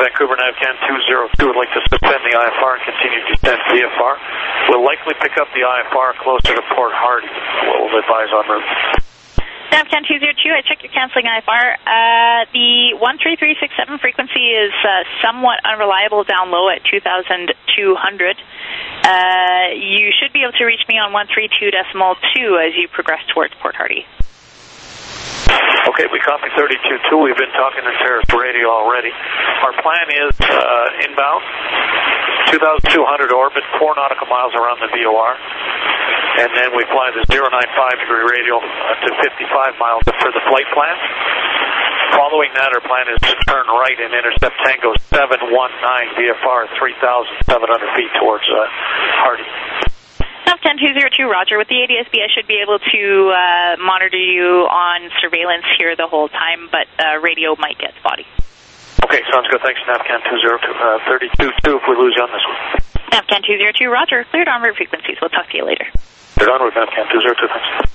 Vancouver Navcan two zero two would like to suspend the I F R and continue descent V F R. We'll likely pick up the I F R closer to Port Hardy. What will advise on route? Navcan two zero two, I checked your canceling I F R. Uh, the one three three six seven frequency is uh, somewhat unreliable down low at two thousand two hundred. Uh, you should be able to reach me on one three two decimal two as you progress towards Port Hardy. Okay, we copy thirty-two two. We've been talking to Terrace Radio already. Our plan is uh, inbound, two thousand two hundred orbit, four nautical miles around the V O R, and then we fly the zero nine five degree radial to fifty-five miles for the flight plan. Following that, our plan is to turn right and intercept Tango seven one nine V F R three thousand seven hundred feet towards uh, Hardy. Navcan two zero two, Roger. With the A D S B, I should be able to uh, monitor you on surveillance here the whole time, but uh, radio might get spotty. Okay, sounds good. Thanks, Navcan two zero two. Uh, thirty-two two if we lose you on this one. Navcan two zero two, Roger. Cleared en route frequencies. We'll talk to you later. Cleared en route, Navcan two zero two. Thanks.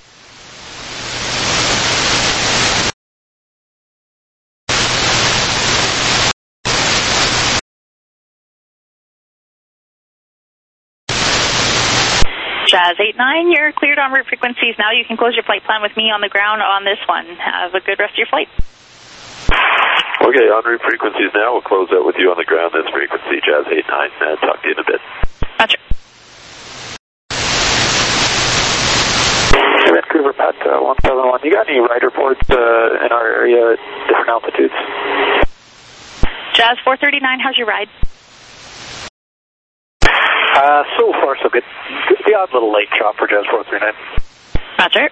Jazz eight nine, you're cleared en route frequencies. Now you can close your flight plan with me on the ground on this one. Have a good rest of your flight. Okay, en route frequencies now. We'll close out with you on the ground. This frequency, Jazz eight nine, and talk to you in a bit. Roger. Vancouver Pat uh, one seven one. You got any ride reports uh, in our area at different altitudes? Jazz four thirty-nine, how's your ride? Uh, so far, so good. The odd little late chop for Jazz four three nine. Roger.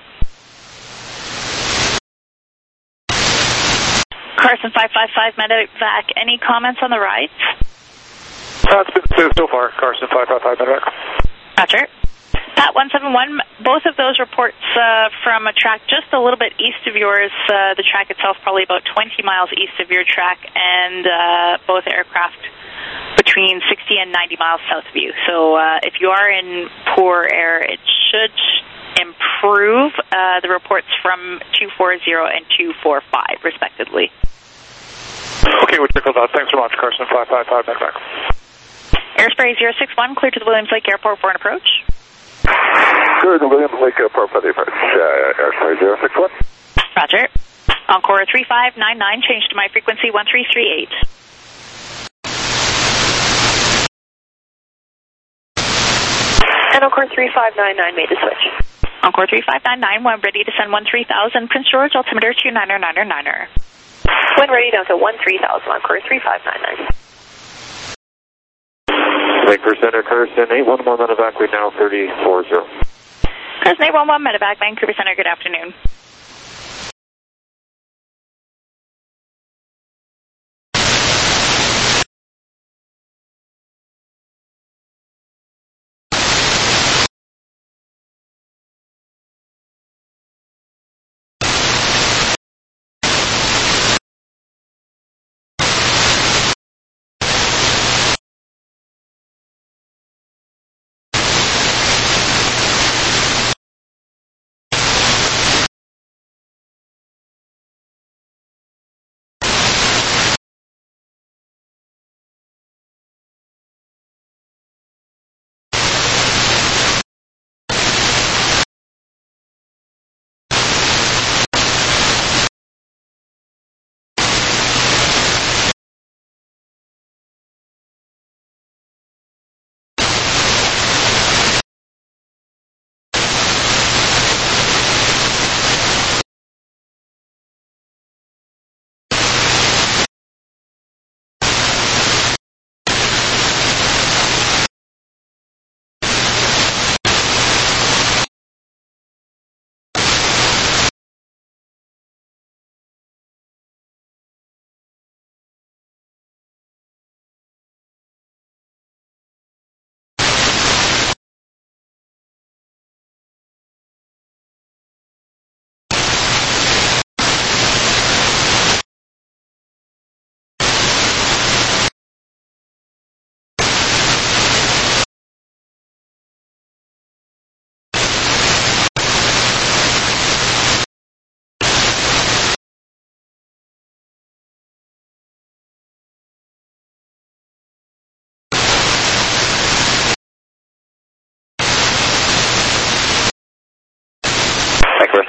Carson five five five, medevac. Any comments on the rides? Uh, it's been smooth so far. Carson five five five, medevac. Roger. Pat one seven one, both of those reports uh, from a track just a little bit east of yours. Uh, the track itself probably about twenty miles east of your track, and uh, both aircraft between sixty and ninety miles south of you. So uh, if you are in poor air, it should improve uh, the reports from two four zero and two four five, respectively. Okay, we'll check those out. Thanks so much, Carson five five five, medevac. Airspray zero six one, clear to the Williams Lake Airport for an approach. Clear to Williams Lake Airport for the approach. Uh, Airspray zero six one. Roger. Encore three five nine nine, change to my frequency one three three eight. And Encore three five nine nine made the switch. Encore three five nine nine, when ready to send one three thousand, Prince George, altimeter two niner niner niner. When ready down to one three thousand, Encore three five nine nine. Vancouver Center, Carson eight one one, medevac, we now thirty four zero. Carson eight one one, medevac, Vancouver Center, good afternoon.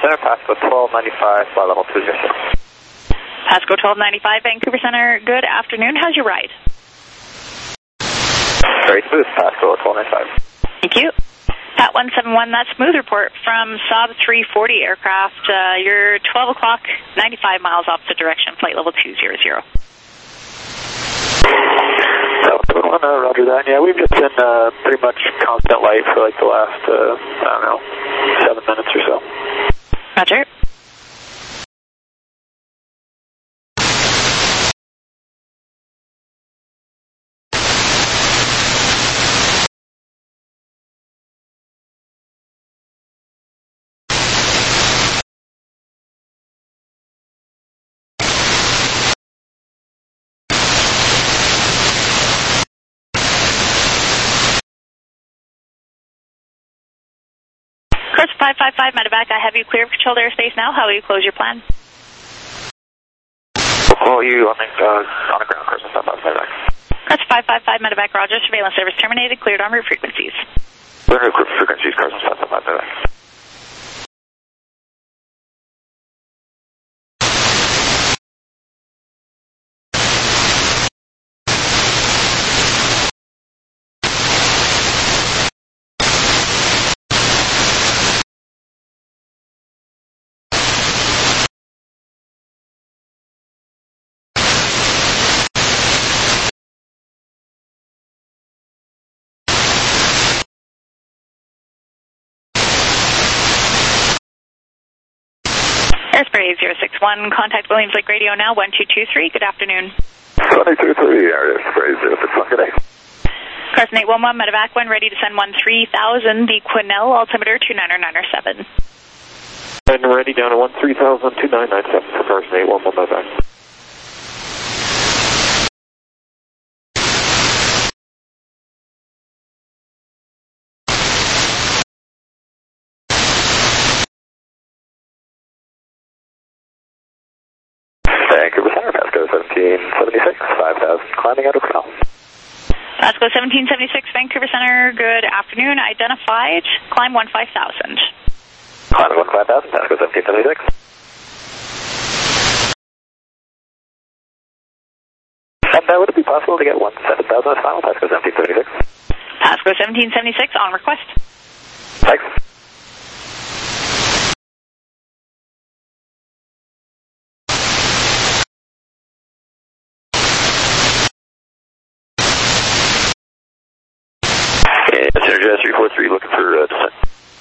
Center, Pasco twelve ninety-five, flight level two zero six. Pasco twelve ninety-five, Vancouver Center, good afternoon. How's your ride? Very smooth, Pasco twelve ninety-five. Thank you. Pat one seven one, that's smooth report from Saab three forty aircraft. Uh, you're twelve o'clock, ninety-five miles opposite direction, flight level two zero zero. Uh, roger that. Yeah, we've just been uh, pretty much constant light for like the last, uh, I don't know, seven minutes or so. Roger. Chris five five five, medevac, I have you clear of controlled airspace now. How will you close your plan? Oh, you on the, uh, on the ground, Chris five five five, medevac. Chris five five five, medevac, roger. Surveillance service terminated. Cleared on route frequencies. Cleared on route frequencies, Carson five five five, medevac. Airsbury zero six one, contact Williams Lake Radio now, one two two three, good afternoon. one two two three, Airsbury zero six one, good day. Carson eight one one, medevac, when ready to send one three thousand, the Quinnell, altimeter two nine nine seven. And ready down to one three thousand, two nine nine seven for Carson eight one one, medevac. Vancouver Center, Pasco seventeen seventy-six, five thousand, climbing out of Quinnell. Pasco seventeen seventy-six, Vancouver Center, good afternoon. Identified, climb one five thousand. Climbing one five thousand, Pasco seventeen seventy-six. And uh, would it be possible to get one seven thousand as final, Pasco seventeen seventy-six? Pasco seventeen seventy-six, on request. Thanks. Center Jazz three four three, looking for uh, descent.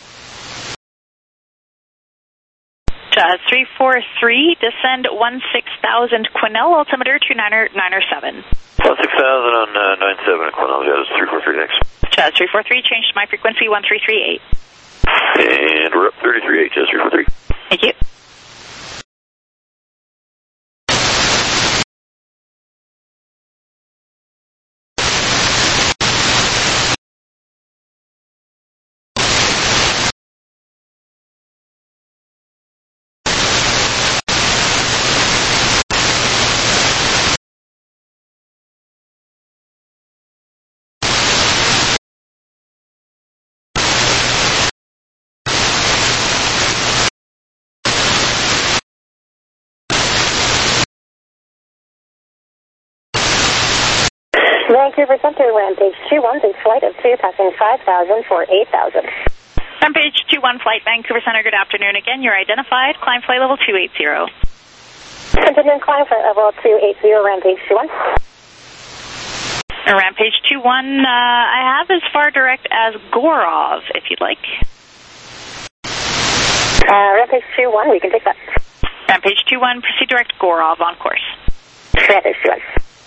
Jazz three four three, descend one six thousand, Quinnell, altimeter two nine nine seven. one six thousand on uh, nine seven, Quinnell, Jazz three four three, next. Jazz three four three, change to my frequency one three three eight. And we're up thirty-three eight, Jazz three four three. Thank you. Vancouver Center, Rampage two one, big flight of two, passing five thousand for eight thousand. Rampage two one flight, Vancouver Center, good afternoon. Again, you're identified, climb flight level two eighty. Continuing climb flight level two eighty, Rampage two one. Rampage two one, uh, I have as far direct as Gorov, if you'd like. Uh, Rampage two one, we can take that. Rampage two one, proceed direct Gorov, on course. Rampage two one.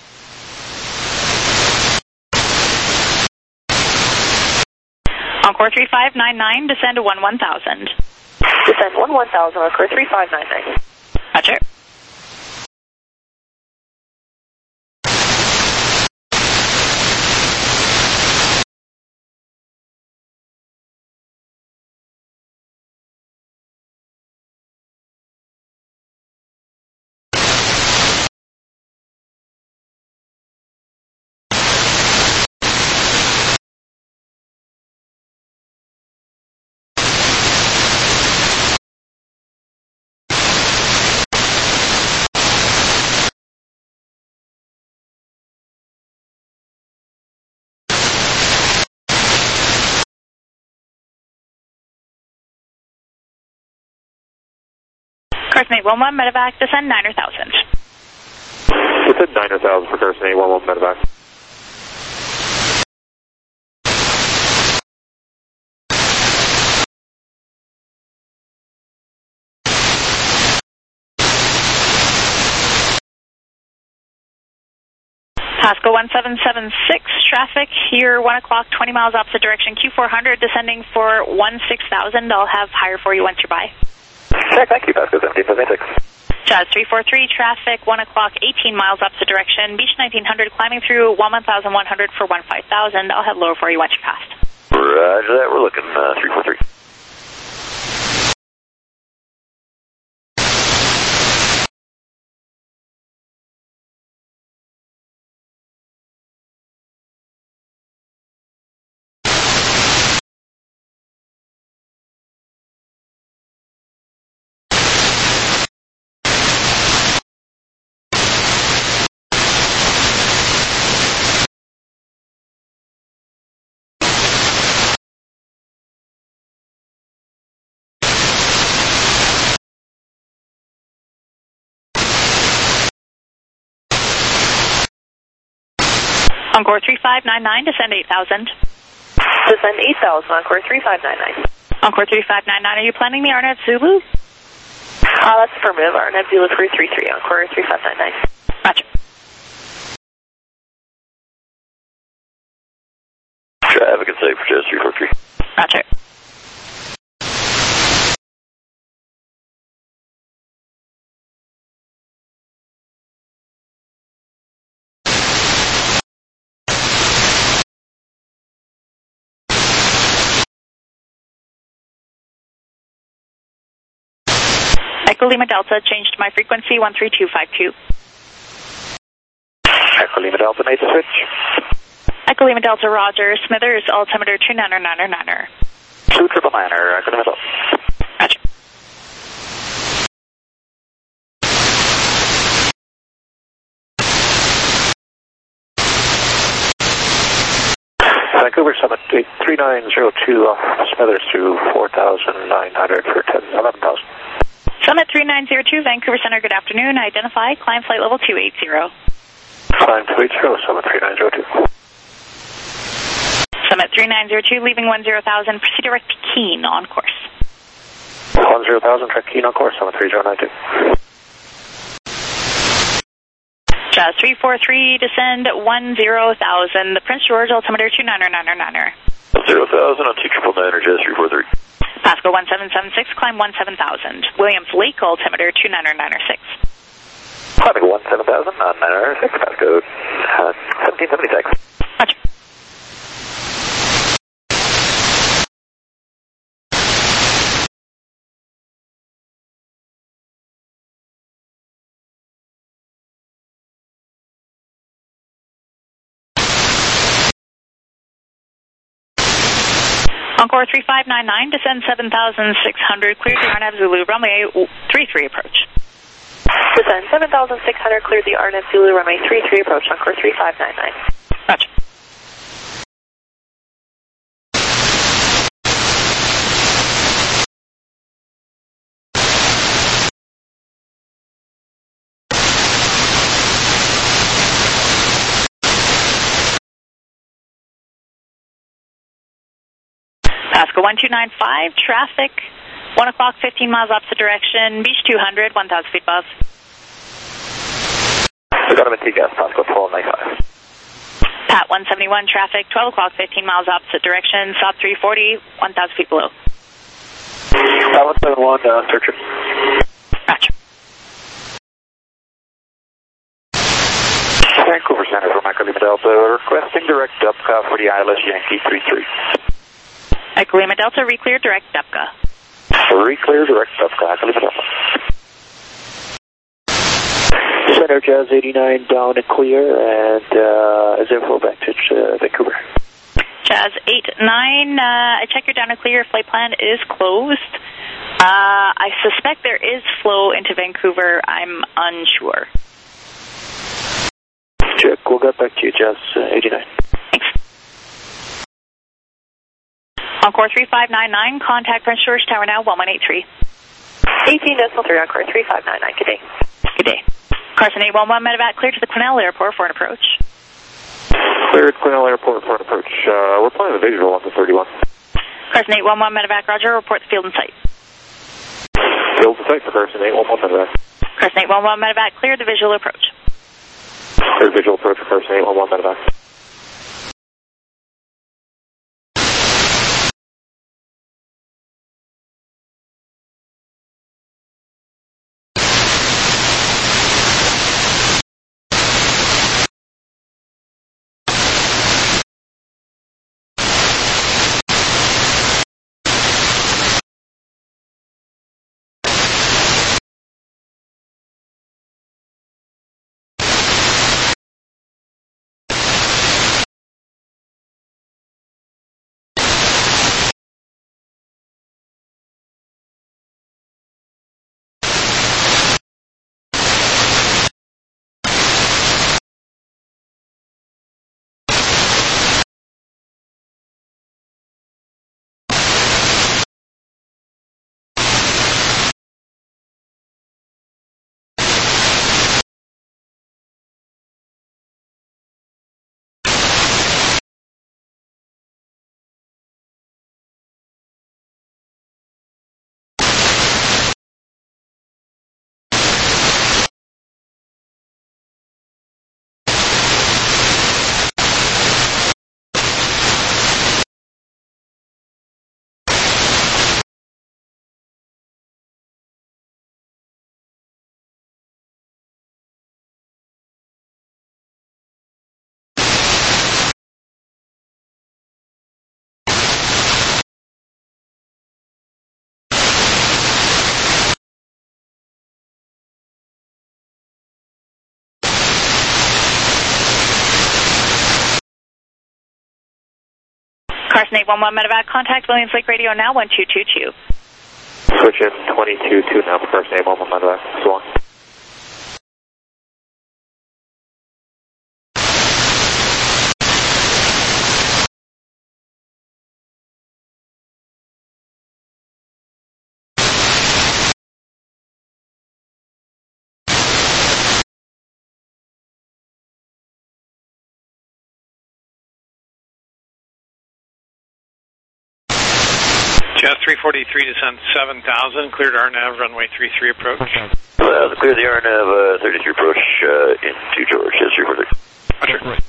Encore three five nine nine, descend to one one thousand. Descend one one thousand, Encore three five nine nine. Roger. Carson eight one one, medevac, descend niner thousand. Descend niner thousand for Carson eight one one, medevac. Pasco one seven seven six, traffic here, one o'clock, twenty miles opposite direction, Q four hundred, descending for one six thousand. I'll have higher for you once you're by. Check, thank you, Pasco seventeen seventy-six. Jazz three four three, traffic, one o'clock, eighteen miles opposite direction, Beach nineteen hundred, climbing through one thousand one hundred for one five thousand. I'll have lower for you once you're past. Roger that, we're looking uh, three four three. Encore three five nine nine, descend eight thousand. Descend eight thousand, Encore three five nine nine. Encore three five nine nine, are you planning the R N A V Zulu? Uh, that's affirmative, R N A V Zulu three three three, Encore three five nine nine. Roger. Traffic and safe for Jazz three four three. Roger. Echo Lima Delta, changed my frequency, one three two five two. Echo Lima Delta, made the switch. Echo Lima Delta, Roger, Smithers, altimeter two niner niner niner. Two triple niner, Echo Lima Delta. Roger. Vancouver Summit eight three nine zero two off Smithers to four thousand nine hundred for ten, eleven thousand. Summit three nine zero two, Vancouver Center, good afternoon. Identify, climb flight level two eighty. Climb two eighty, Summit three nine zero two. Summit three nine zero two, leaving one zero thousand, proceed direct to Keene, on course. one zero thousand, track Keene on course, Summit three zero nine two. Jazz three four three, descend one zero thousand, the Prince George, altimeter two niner niner niner. zero thousand on two triple niner, Jazz three four three. Pasco one seven seven six, climb one seven thousand. Williams Lake, altimeter two niner niner six. Climbing one seven thousand on nine niner six, Pasco uh, seventeen seventy-six. Roger. Encore three five nine nine, descend seven thousand six hundred, clear the R N A V Zulu, runway three three approach. Descend seven thousand six hundred, clear the R N A V Zulu, runway three three approach, Encore three five nine nine. Roger. Pasco one two nine five, traffic, one o'clock, fifteen miles opposite direction, Beach two hundred, one thousand feet above. We got him at T-Gas, Pasco twelve ninety-five. Pat one seventy-one, traffic, twelve o'clock, fifteen miles opposite direction, South three forty, one thousand feet below. Pat one seventy-one, uh, searcher. Roger. Vancouver Center for Echo Lima Delta, requesting direct U P C A for the I L S Yankee three three. Echo Lima Delta, reclear direct U P C A. Reclear direct U P C A, Echo Lima Delta. Center Jazz eighty-nine down and clear, and uh, as info back to uh, Vancouver. Jazz eight nine, uh, I check your down and clear, flight plan is closed. Uh, I suspect there is flow into Vancouver, I'm unsure. Check, we'll get back to you, Jazz uh, eighty-nine. Thanks. Encore three five nine nine, contact Prince George Tower now, one one eight three. eighteen decimal three on course three five nine nine. Good day. Good day. Carson eight one one medevac cleared to the Quesnel Airport for an approach. Cleared Quesnel Airport for an approach. Uh, we're planning the visual on the thirty-one. Carson eight one one medevac roger, report the field in sight. Field in sight for Carson eight one one medevac. Carson eight one one medevac cleared the visual approach. Cleared visual approach for Carson eight one one medevac. Carson eight one one medevac, contact Williams Lake Radio now, one two two two. Switch in twenty-two two now for Carson eight one one medevac. So on. Jazz three forty-three, descent seven thousand, cleared R N A V, runway three three approach. Uh, clear the R N A V, uh, thirty-three approach uh, into George, Jazz three forty-three. Roger.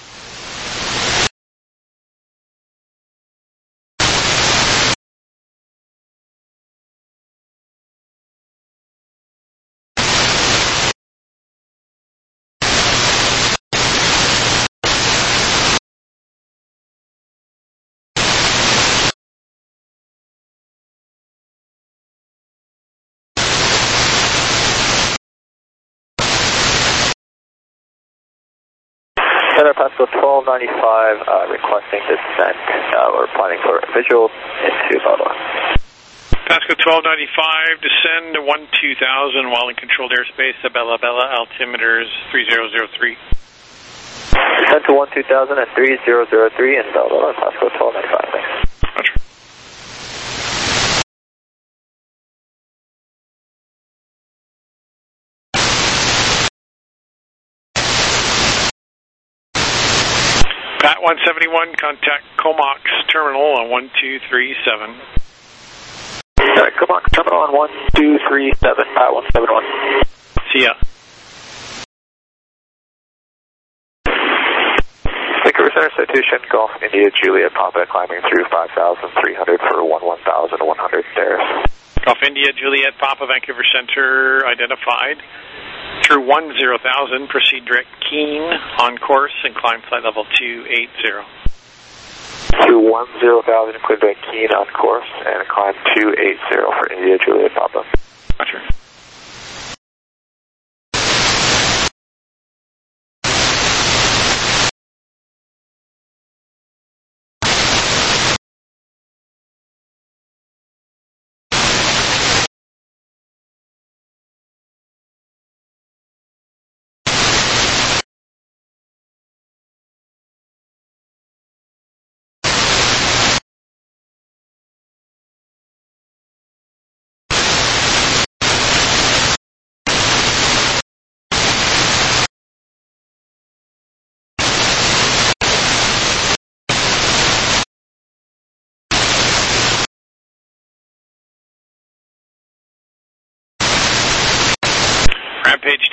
Center Pascal twelve ninety-five, uh, requesting descent. Uh, we're planning for a visual into Bella. Pascal twelve ninety-five, descend to one two thousand while in controlled airspace, the Bella Bella, altimeters three zero zero three. Descend to one two thousand and three zero zero three in Bella Bella, Pascal twelve ninety-five, thanks. Roger. Pat one seventy-one, contact Comox Terminal on one two three seven. Uh, Comox Terminal on one two three seven, Pat one seventy-one. See ya. Vancouver Center Citation, Golf India Juliet Papa, climbing through five thousand three hundred for one one thousand one hundred stairs. Golf India Juliet Papa, Vancouver Center identified. Through one zero thousand, proceed direct Keene on course and climb flight level two eighty. Through one zero thousand, clear direct Keene on course and climb two eighty for India Juliet Papa. Roger.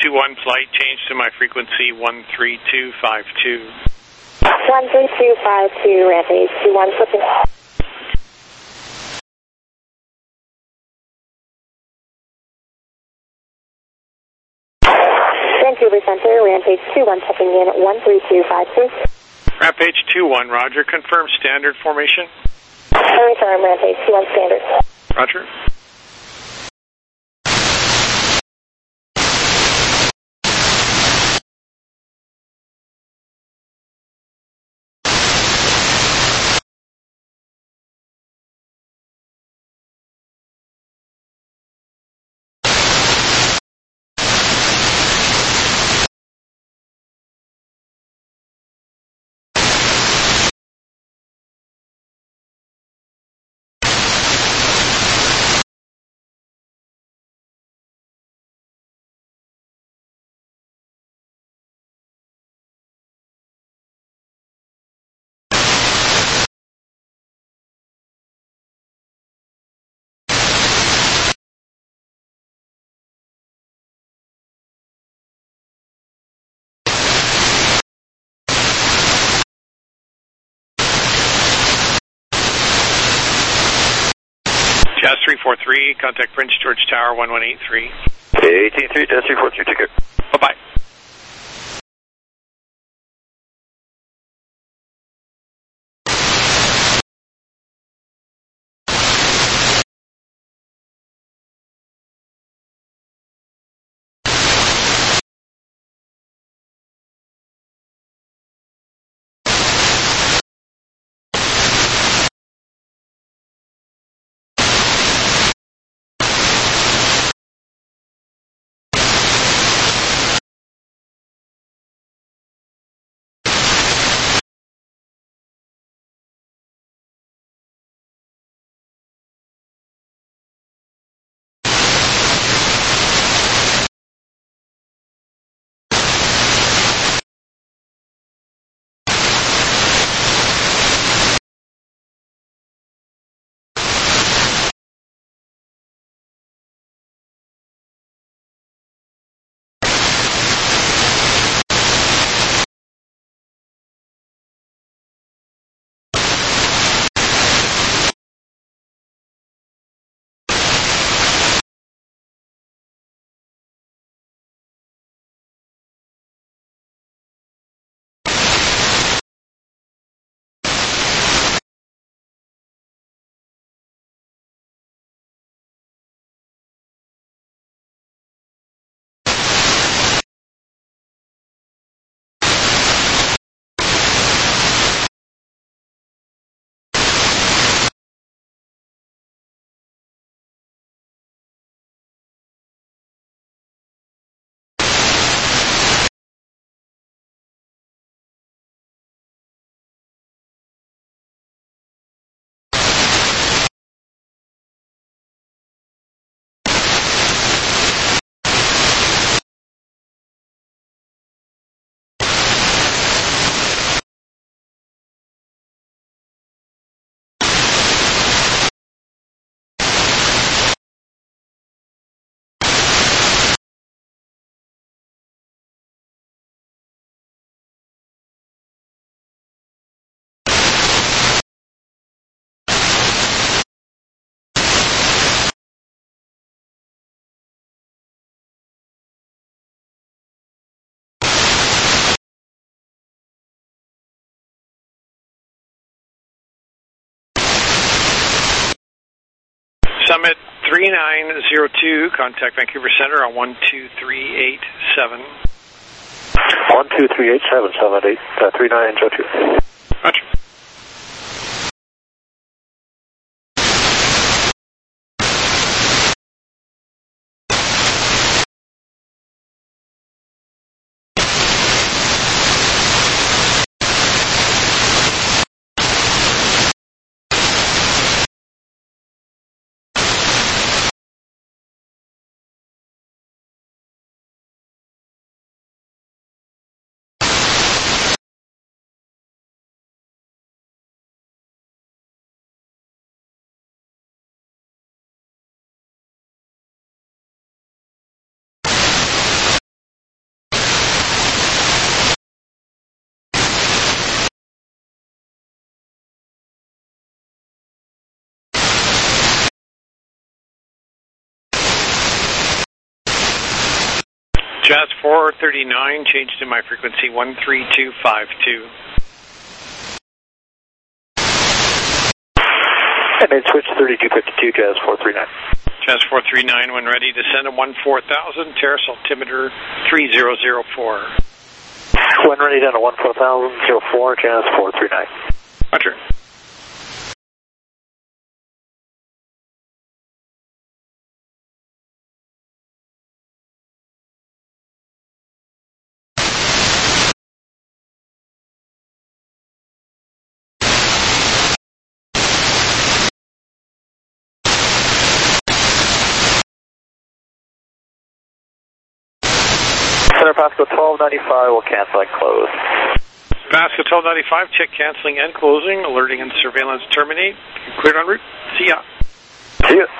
two one flight, change to my frequency one three two five two. one three two five two, Rampage two one, switching. Vancouver Center, Rampage two one, checking in at one three two five two. Rampage two one, roger. Confirm standard formation. Confirm, Rampage two one, standard. Roger. Jazz three four three, contact Prince George Tower one one eight three. eighteen three, Jazz three four three, ticket. Bye-bye. Summit three nine zero two, contact Vancouver Center on one two three eight seven. one two three eight seven, Summit eight, uh, three nine zero two. Roger. Jazz four thirty-nine, changed to my frequency one three two five two. And then switch thirty-two fifty-two, Jazz four thirty-nine. Jazz four thirty-nine, when ready, descend at one four thousand, terrace altimeter three zero zero four. When ready, down to one four thousand, zero four, Jazz four thirty-nine. Roger. Center Pasco twelve ninety-five, will cancel and close. Pasco twelve ninety-five, check canceling and closing, alerting and surveillance terminate. Cleared en route. See ya. See ya.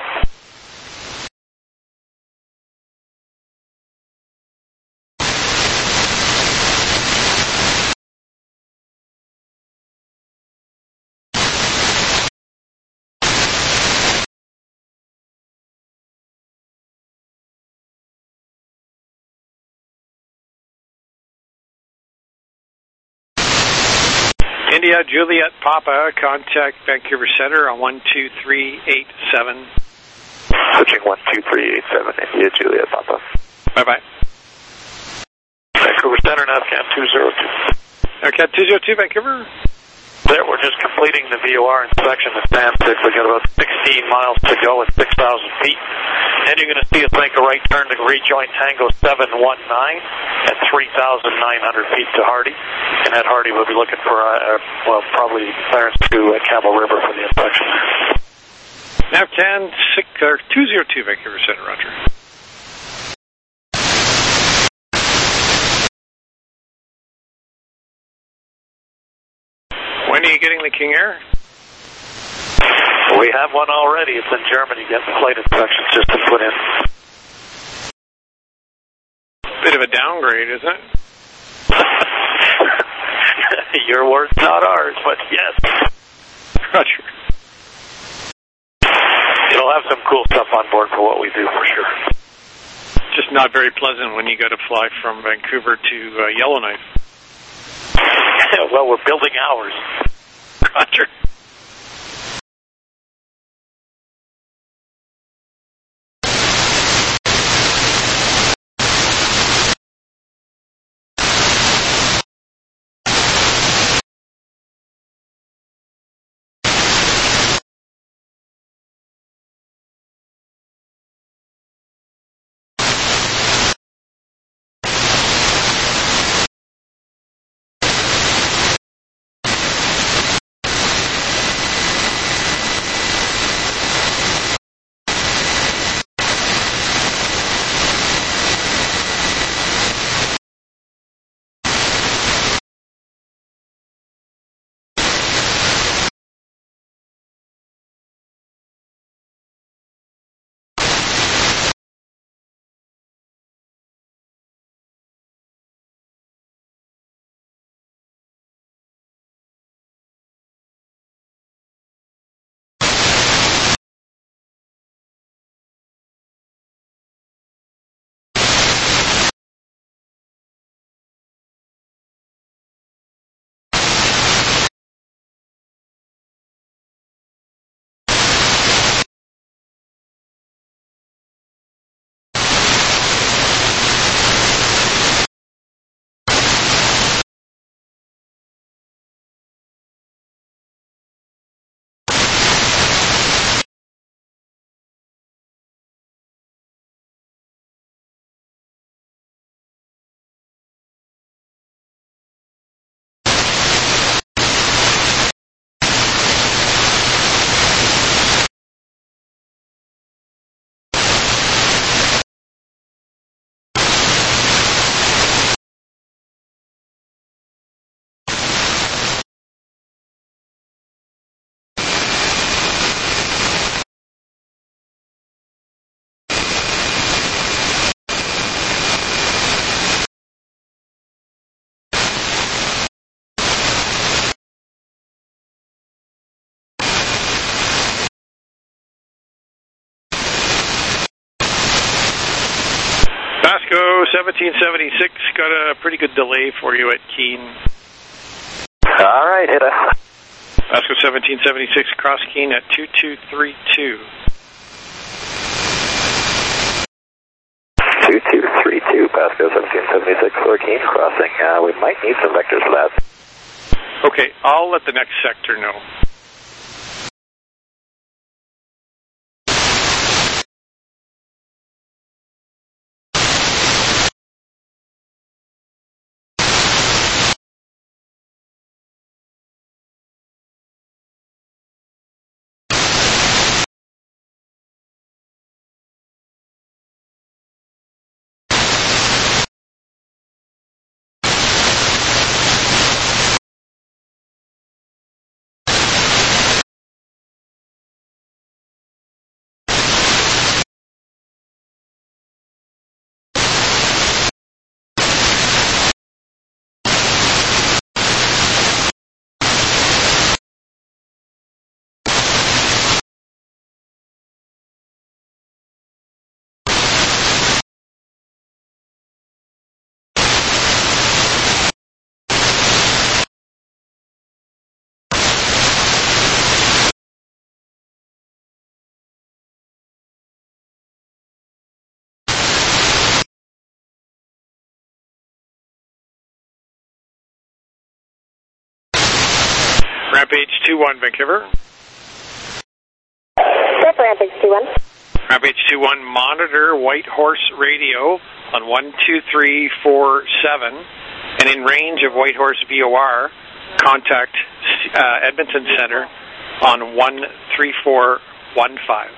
India, Juliet, Papa, contact Vancouver Center on one two three eight seven. Switching one two three eight seven, India, Juliet, Papa. Bye-bye. Vancouver Center, NAVCAM two zero two. NAVCAM two zero two, Vancouver. There, we're just completing the V O R inspection at Stansted. We've got about sixteen miles to go at six thousand feet. And you're going to see us make a right turn to rejoin Tango seven one nine at three thousand nine hundred feet to Hardy. And at Hardy, we'll be looking for, uh, well, probably clearance to uh, Campbell River for the inspection. NAVCAM two zero two, Vancouver Center, roger. When are you getting the King Air? We have one already. It's in Germany. Getting the flight inspection system put in. Bit of a downgrade, isn't it? Your words, not ours, but yes. Roger. It'll have some cool stuff on board for what we do, for sure. Just not very pleasant when you got to fly from Vancouver to uh, Yellowknife. Well, we're building ours. Roger. Pasco seventeen seventy-six, got a pretty good delay for you at Keene. All right, hit us. Pasco seventeen seventy-six, cross Keene at two two three two. two two three two, Pasco seventeen seventy-six for Keene, crossing. Uh, we might need some vectors for that. Okay, I'll let the next sector know. Rampage two one, Vancouver. Yep, Rampage two one. Rampage two one, monitor White Horse Radio on one two three four seven, and in range of White Horse V O R, contact uh, Edmonton Center on one three four one five.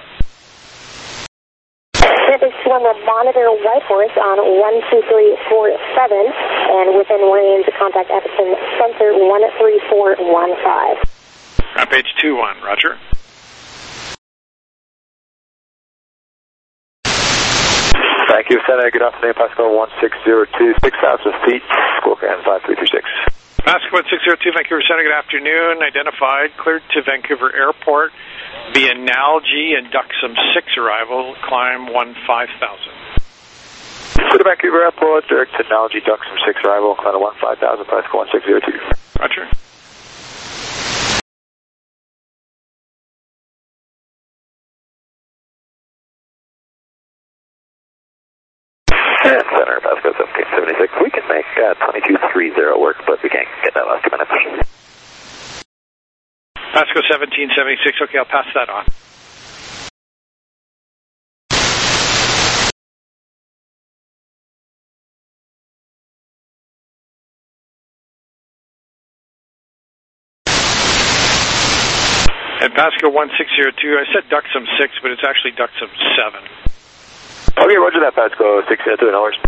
Rampage two one will monitor White Horse on one two three four seven, and within range, contact Edmonton Center one three four one five. Rampage two one, roger. Thank you, Center. Good afternoon, Pasco one six zero two, six thousand feet, Squawk and five three three six. Pasco one six zero two, Vancouver Center, good afternoon. Identified, cleared to Vancouver Airport via Nalgene and Duxom six arrival, climb one five thousand. To the Vancouver Airport, direct to Nalgene Duxom six arrival, climb one five thousand, Pasco one six zero two. Roger. And Center, Pasco seventeen seventy-six. We can make uh, twenty-two thirty work, but we can't get that last two minutes. Pasco seventeen seventy-six, okay, I'll pass that on. And Pasco one six zero two, I said Duxom six, but it's actually Duxom seven. Okay, roger that, Pasco six zero two, no worries.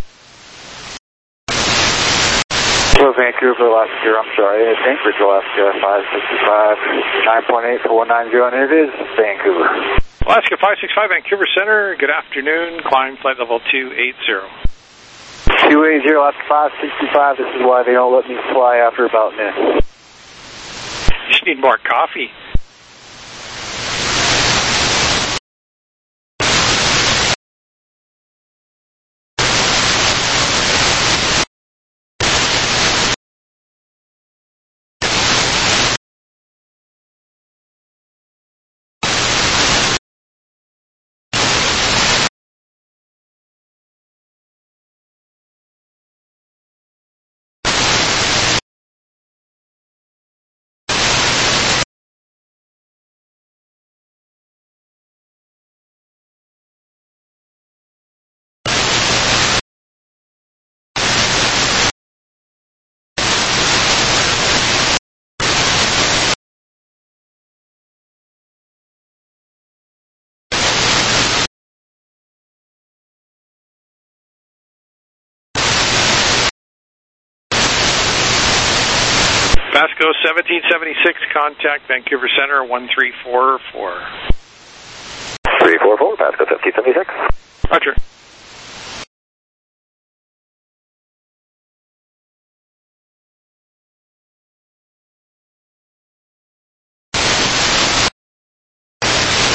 Hello, Vancouver, Alaska, I'm sorry, it's Anchorage, Alaska, five sixty-five, nine point eight four nine zero, and it is Vancouver. Alaska five six five, Vancouver Center, good afternoon, climb flight level two eighty. two eighty, Alaska five sixty-five, this is why they don't let me fly after about noon. You just need more coffee. Pasco seventeen seventy-six, contact Vancouver Center one three four four. three four four, Pasco seventeen seventy-six. Roger.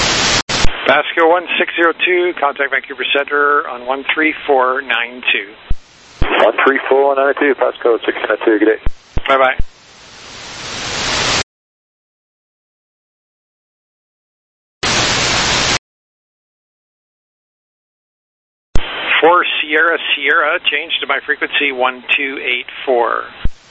Pasco one six zero two, contact Vancouver Center on one three four nine two. one three four one nine two, passcode six nine two, good day. Bye-bye. For Sierra Sierra, change to my frequency one two eight four.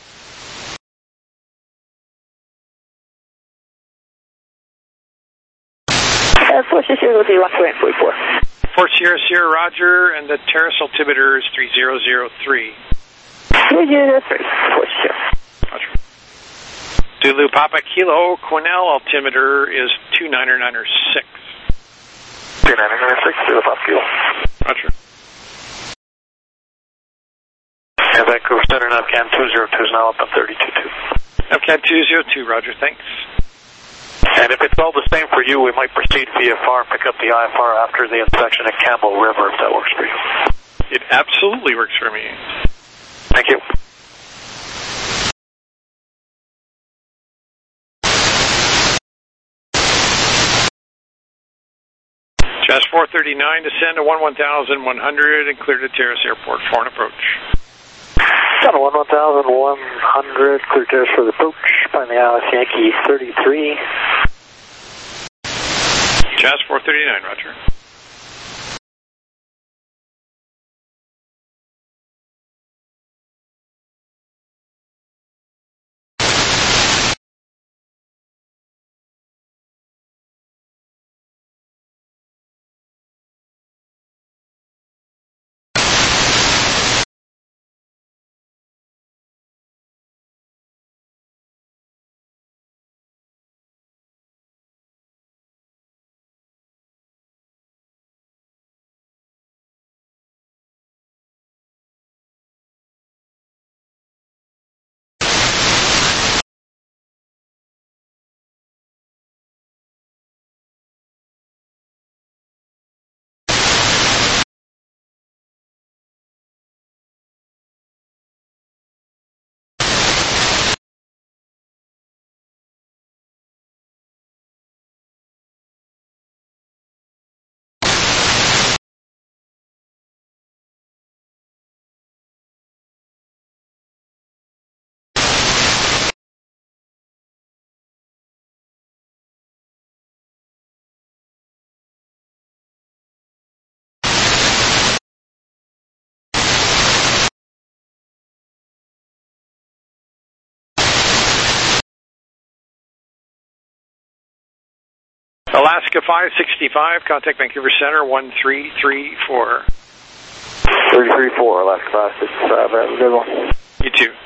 Uh, four Sierra will be one two eight four. For Sierra Sierra, Roger, and the Terrace altimeter is three zero zero three. three zero zero three, four Sierra. Roger. Zulu Papa Kilo, Cornell altimeter is two nine nine six. two nine nine six, Zulu Papa Kilo. Roger. And Vancouver Center, Navcan two zero two is now up on thirty-two two. Navcan two zero two, Roger, thanks. And if it's all the same for you, we might proceed via F A R, pick up the I F R after the inspection at Campbell River, if that works for you. It absolutely works for me. Thank you. Jazz four thirty-nine, descend to one one thousand one hundred and clear to Terrace Airport for an approach. Down to one one thousand one hundred, clear Terrace for the approach, find the Alice Yankee thirty-three. Jazz four thirty-nine, Roger. Alaska five sixty-five, contact Vancouver Center one three three four. three three four, Alaska five sixty-five, have a good one. You too.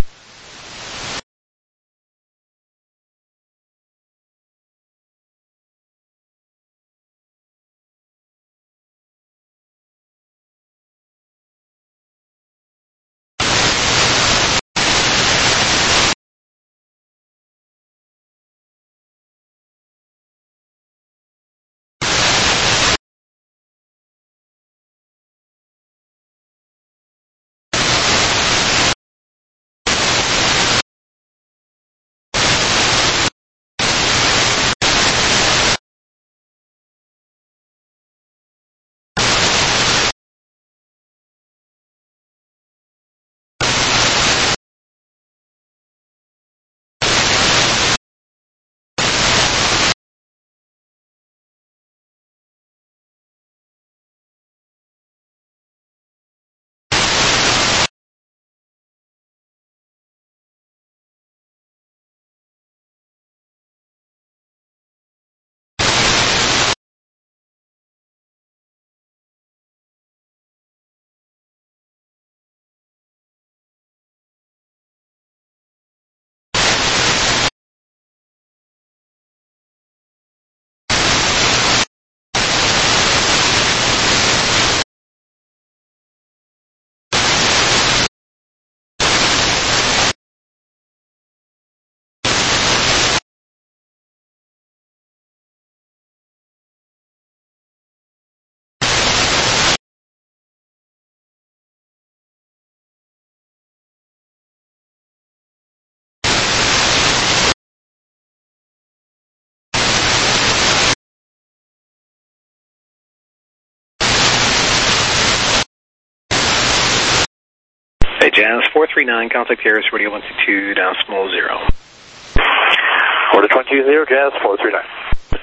Hey, Jazz four three nine, contact Harris, radio one two two, decimal zero. Order twenty zero, Jazz four three nine.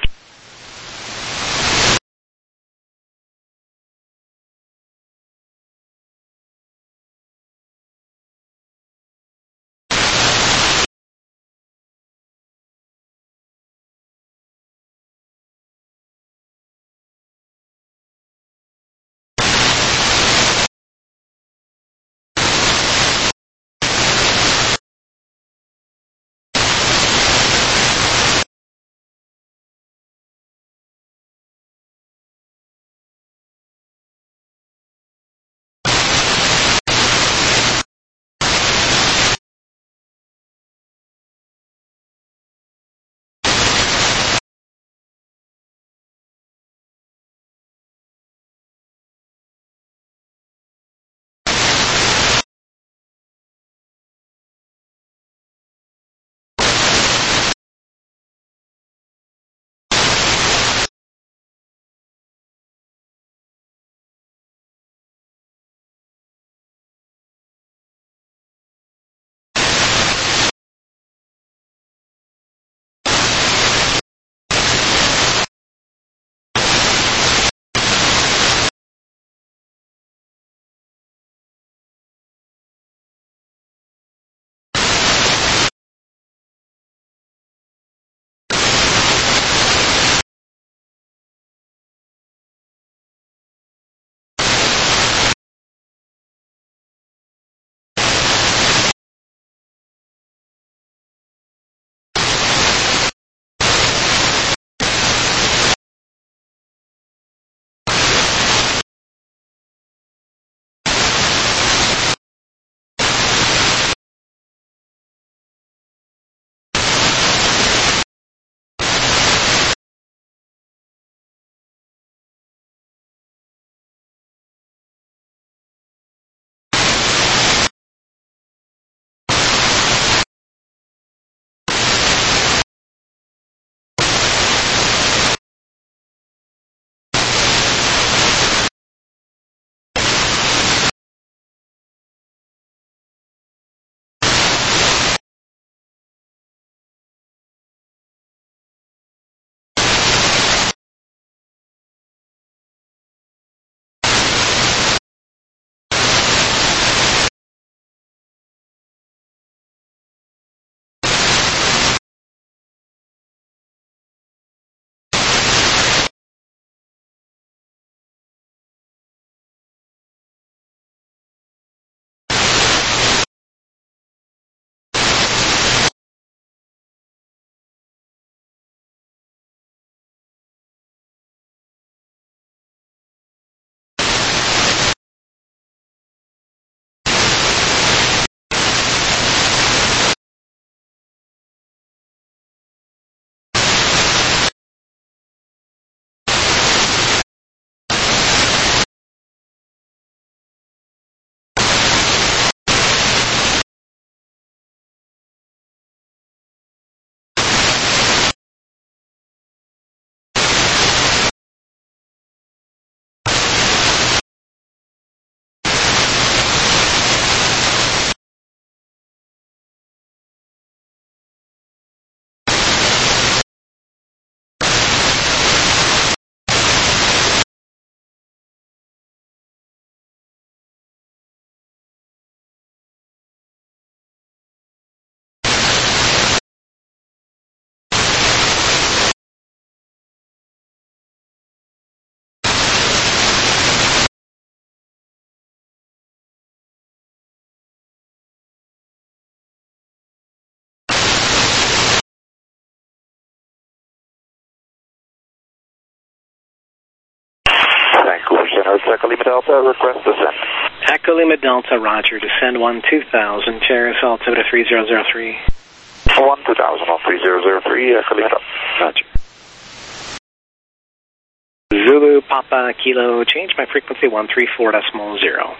Echo Lima Delta, request descent. Echo Lima Delta, roger, descend one two thousand, Terrace altimeter three zero zero three. one two thousand, on three zero zero three, Echo Lima Delta. Roger. Zulu Papa Kilo, change my frequency one three four decimal zero.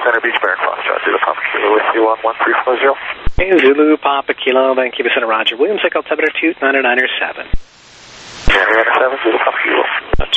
Center Beach Bear and Foxtrot, Zulu Papa Kilo with you on one three four zero. Hey, Zulu Papa Kilo, Vancouver Center, Roger. Williams, take altimeter two nine nine seven. nine nine seven, Zulu Papa Kilo. Touch.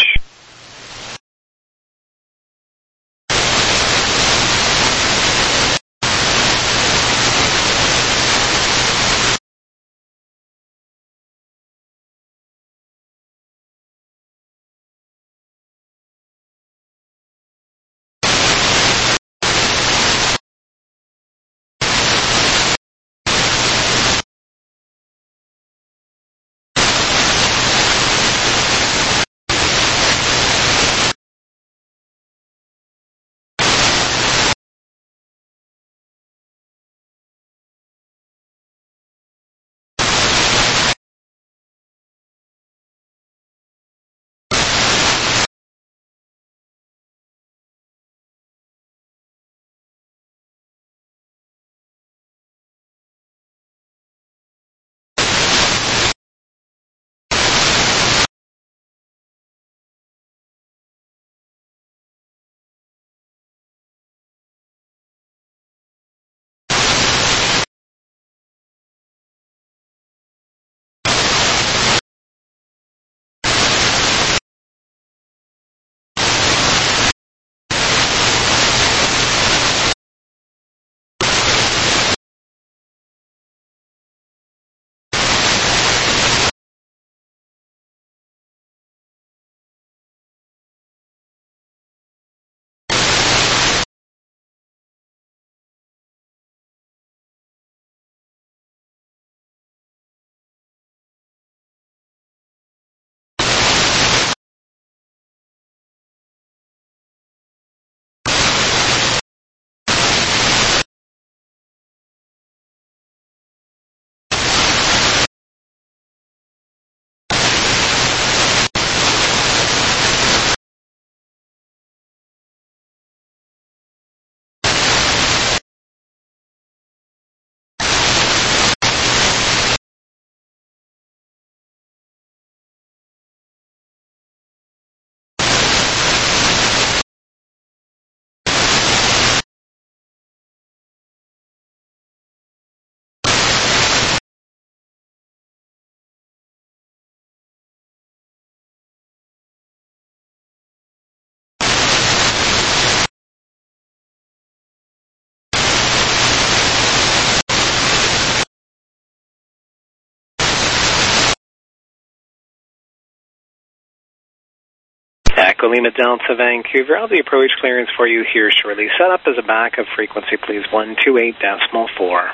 Echo Lima Delta Vancouver. I'll have the approach clearance for you here shortly. Set up as a backup frequency, please. one two eight decimal four.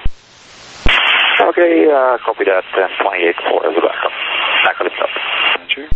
Okay, uh, copy that. ten twenty-eight four as a backup. Backup itself. Roger.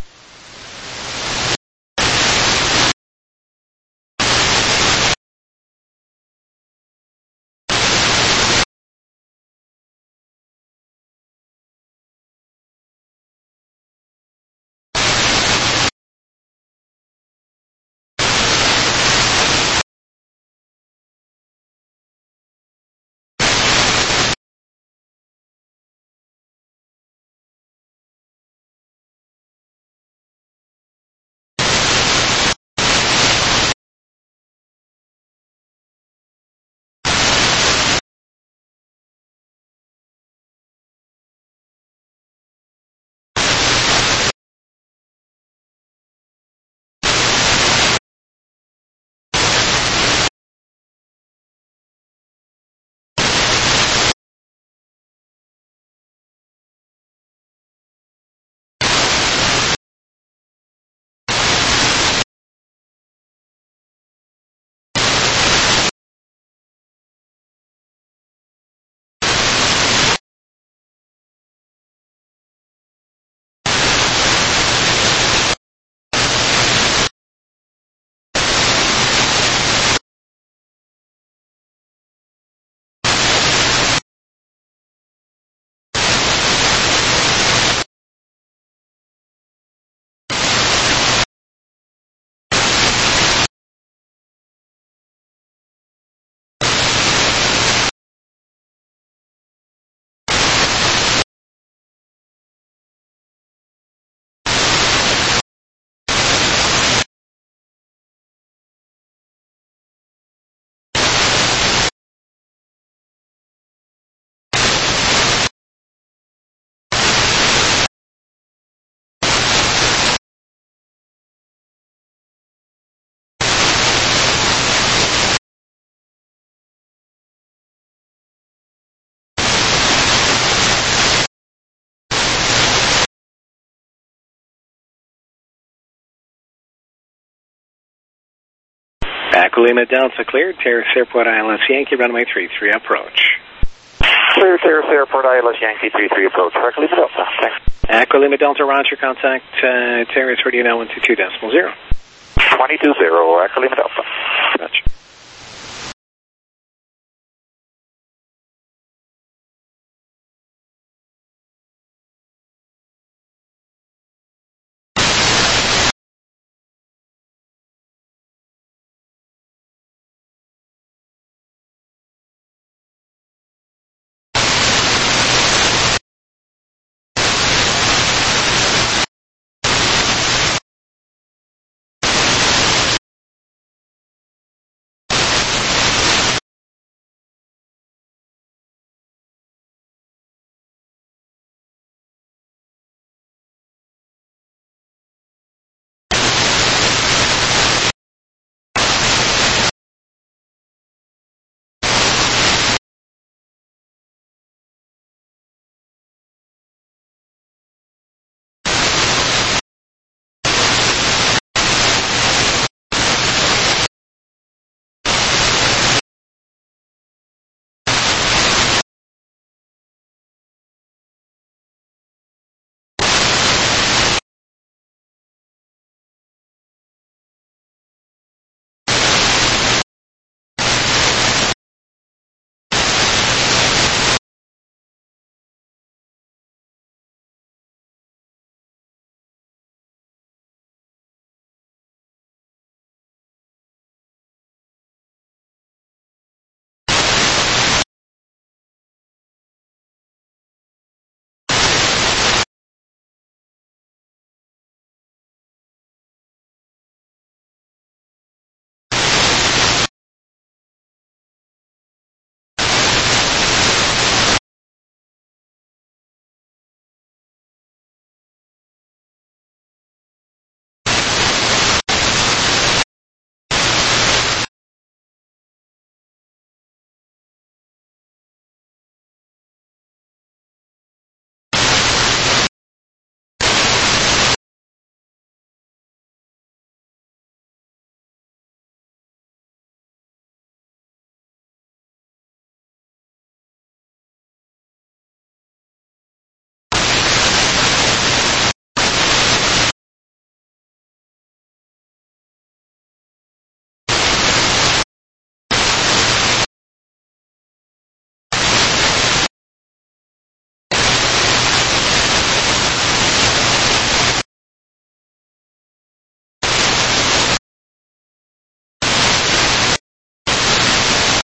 Aquilima Delta cleared, Terrace Airport I L S Yankee, runway three three approach. Clear, Terrace Airport I L S Yankee three three approach, Aquilima Delta, thanks. Aquilima Delta, roger, contact uh, Terrace Radio now one two two decimal zero. twenty-two zero, Aquilima Delta.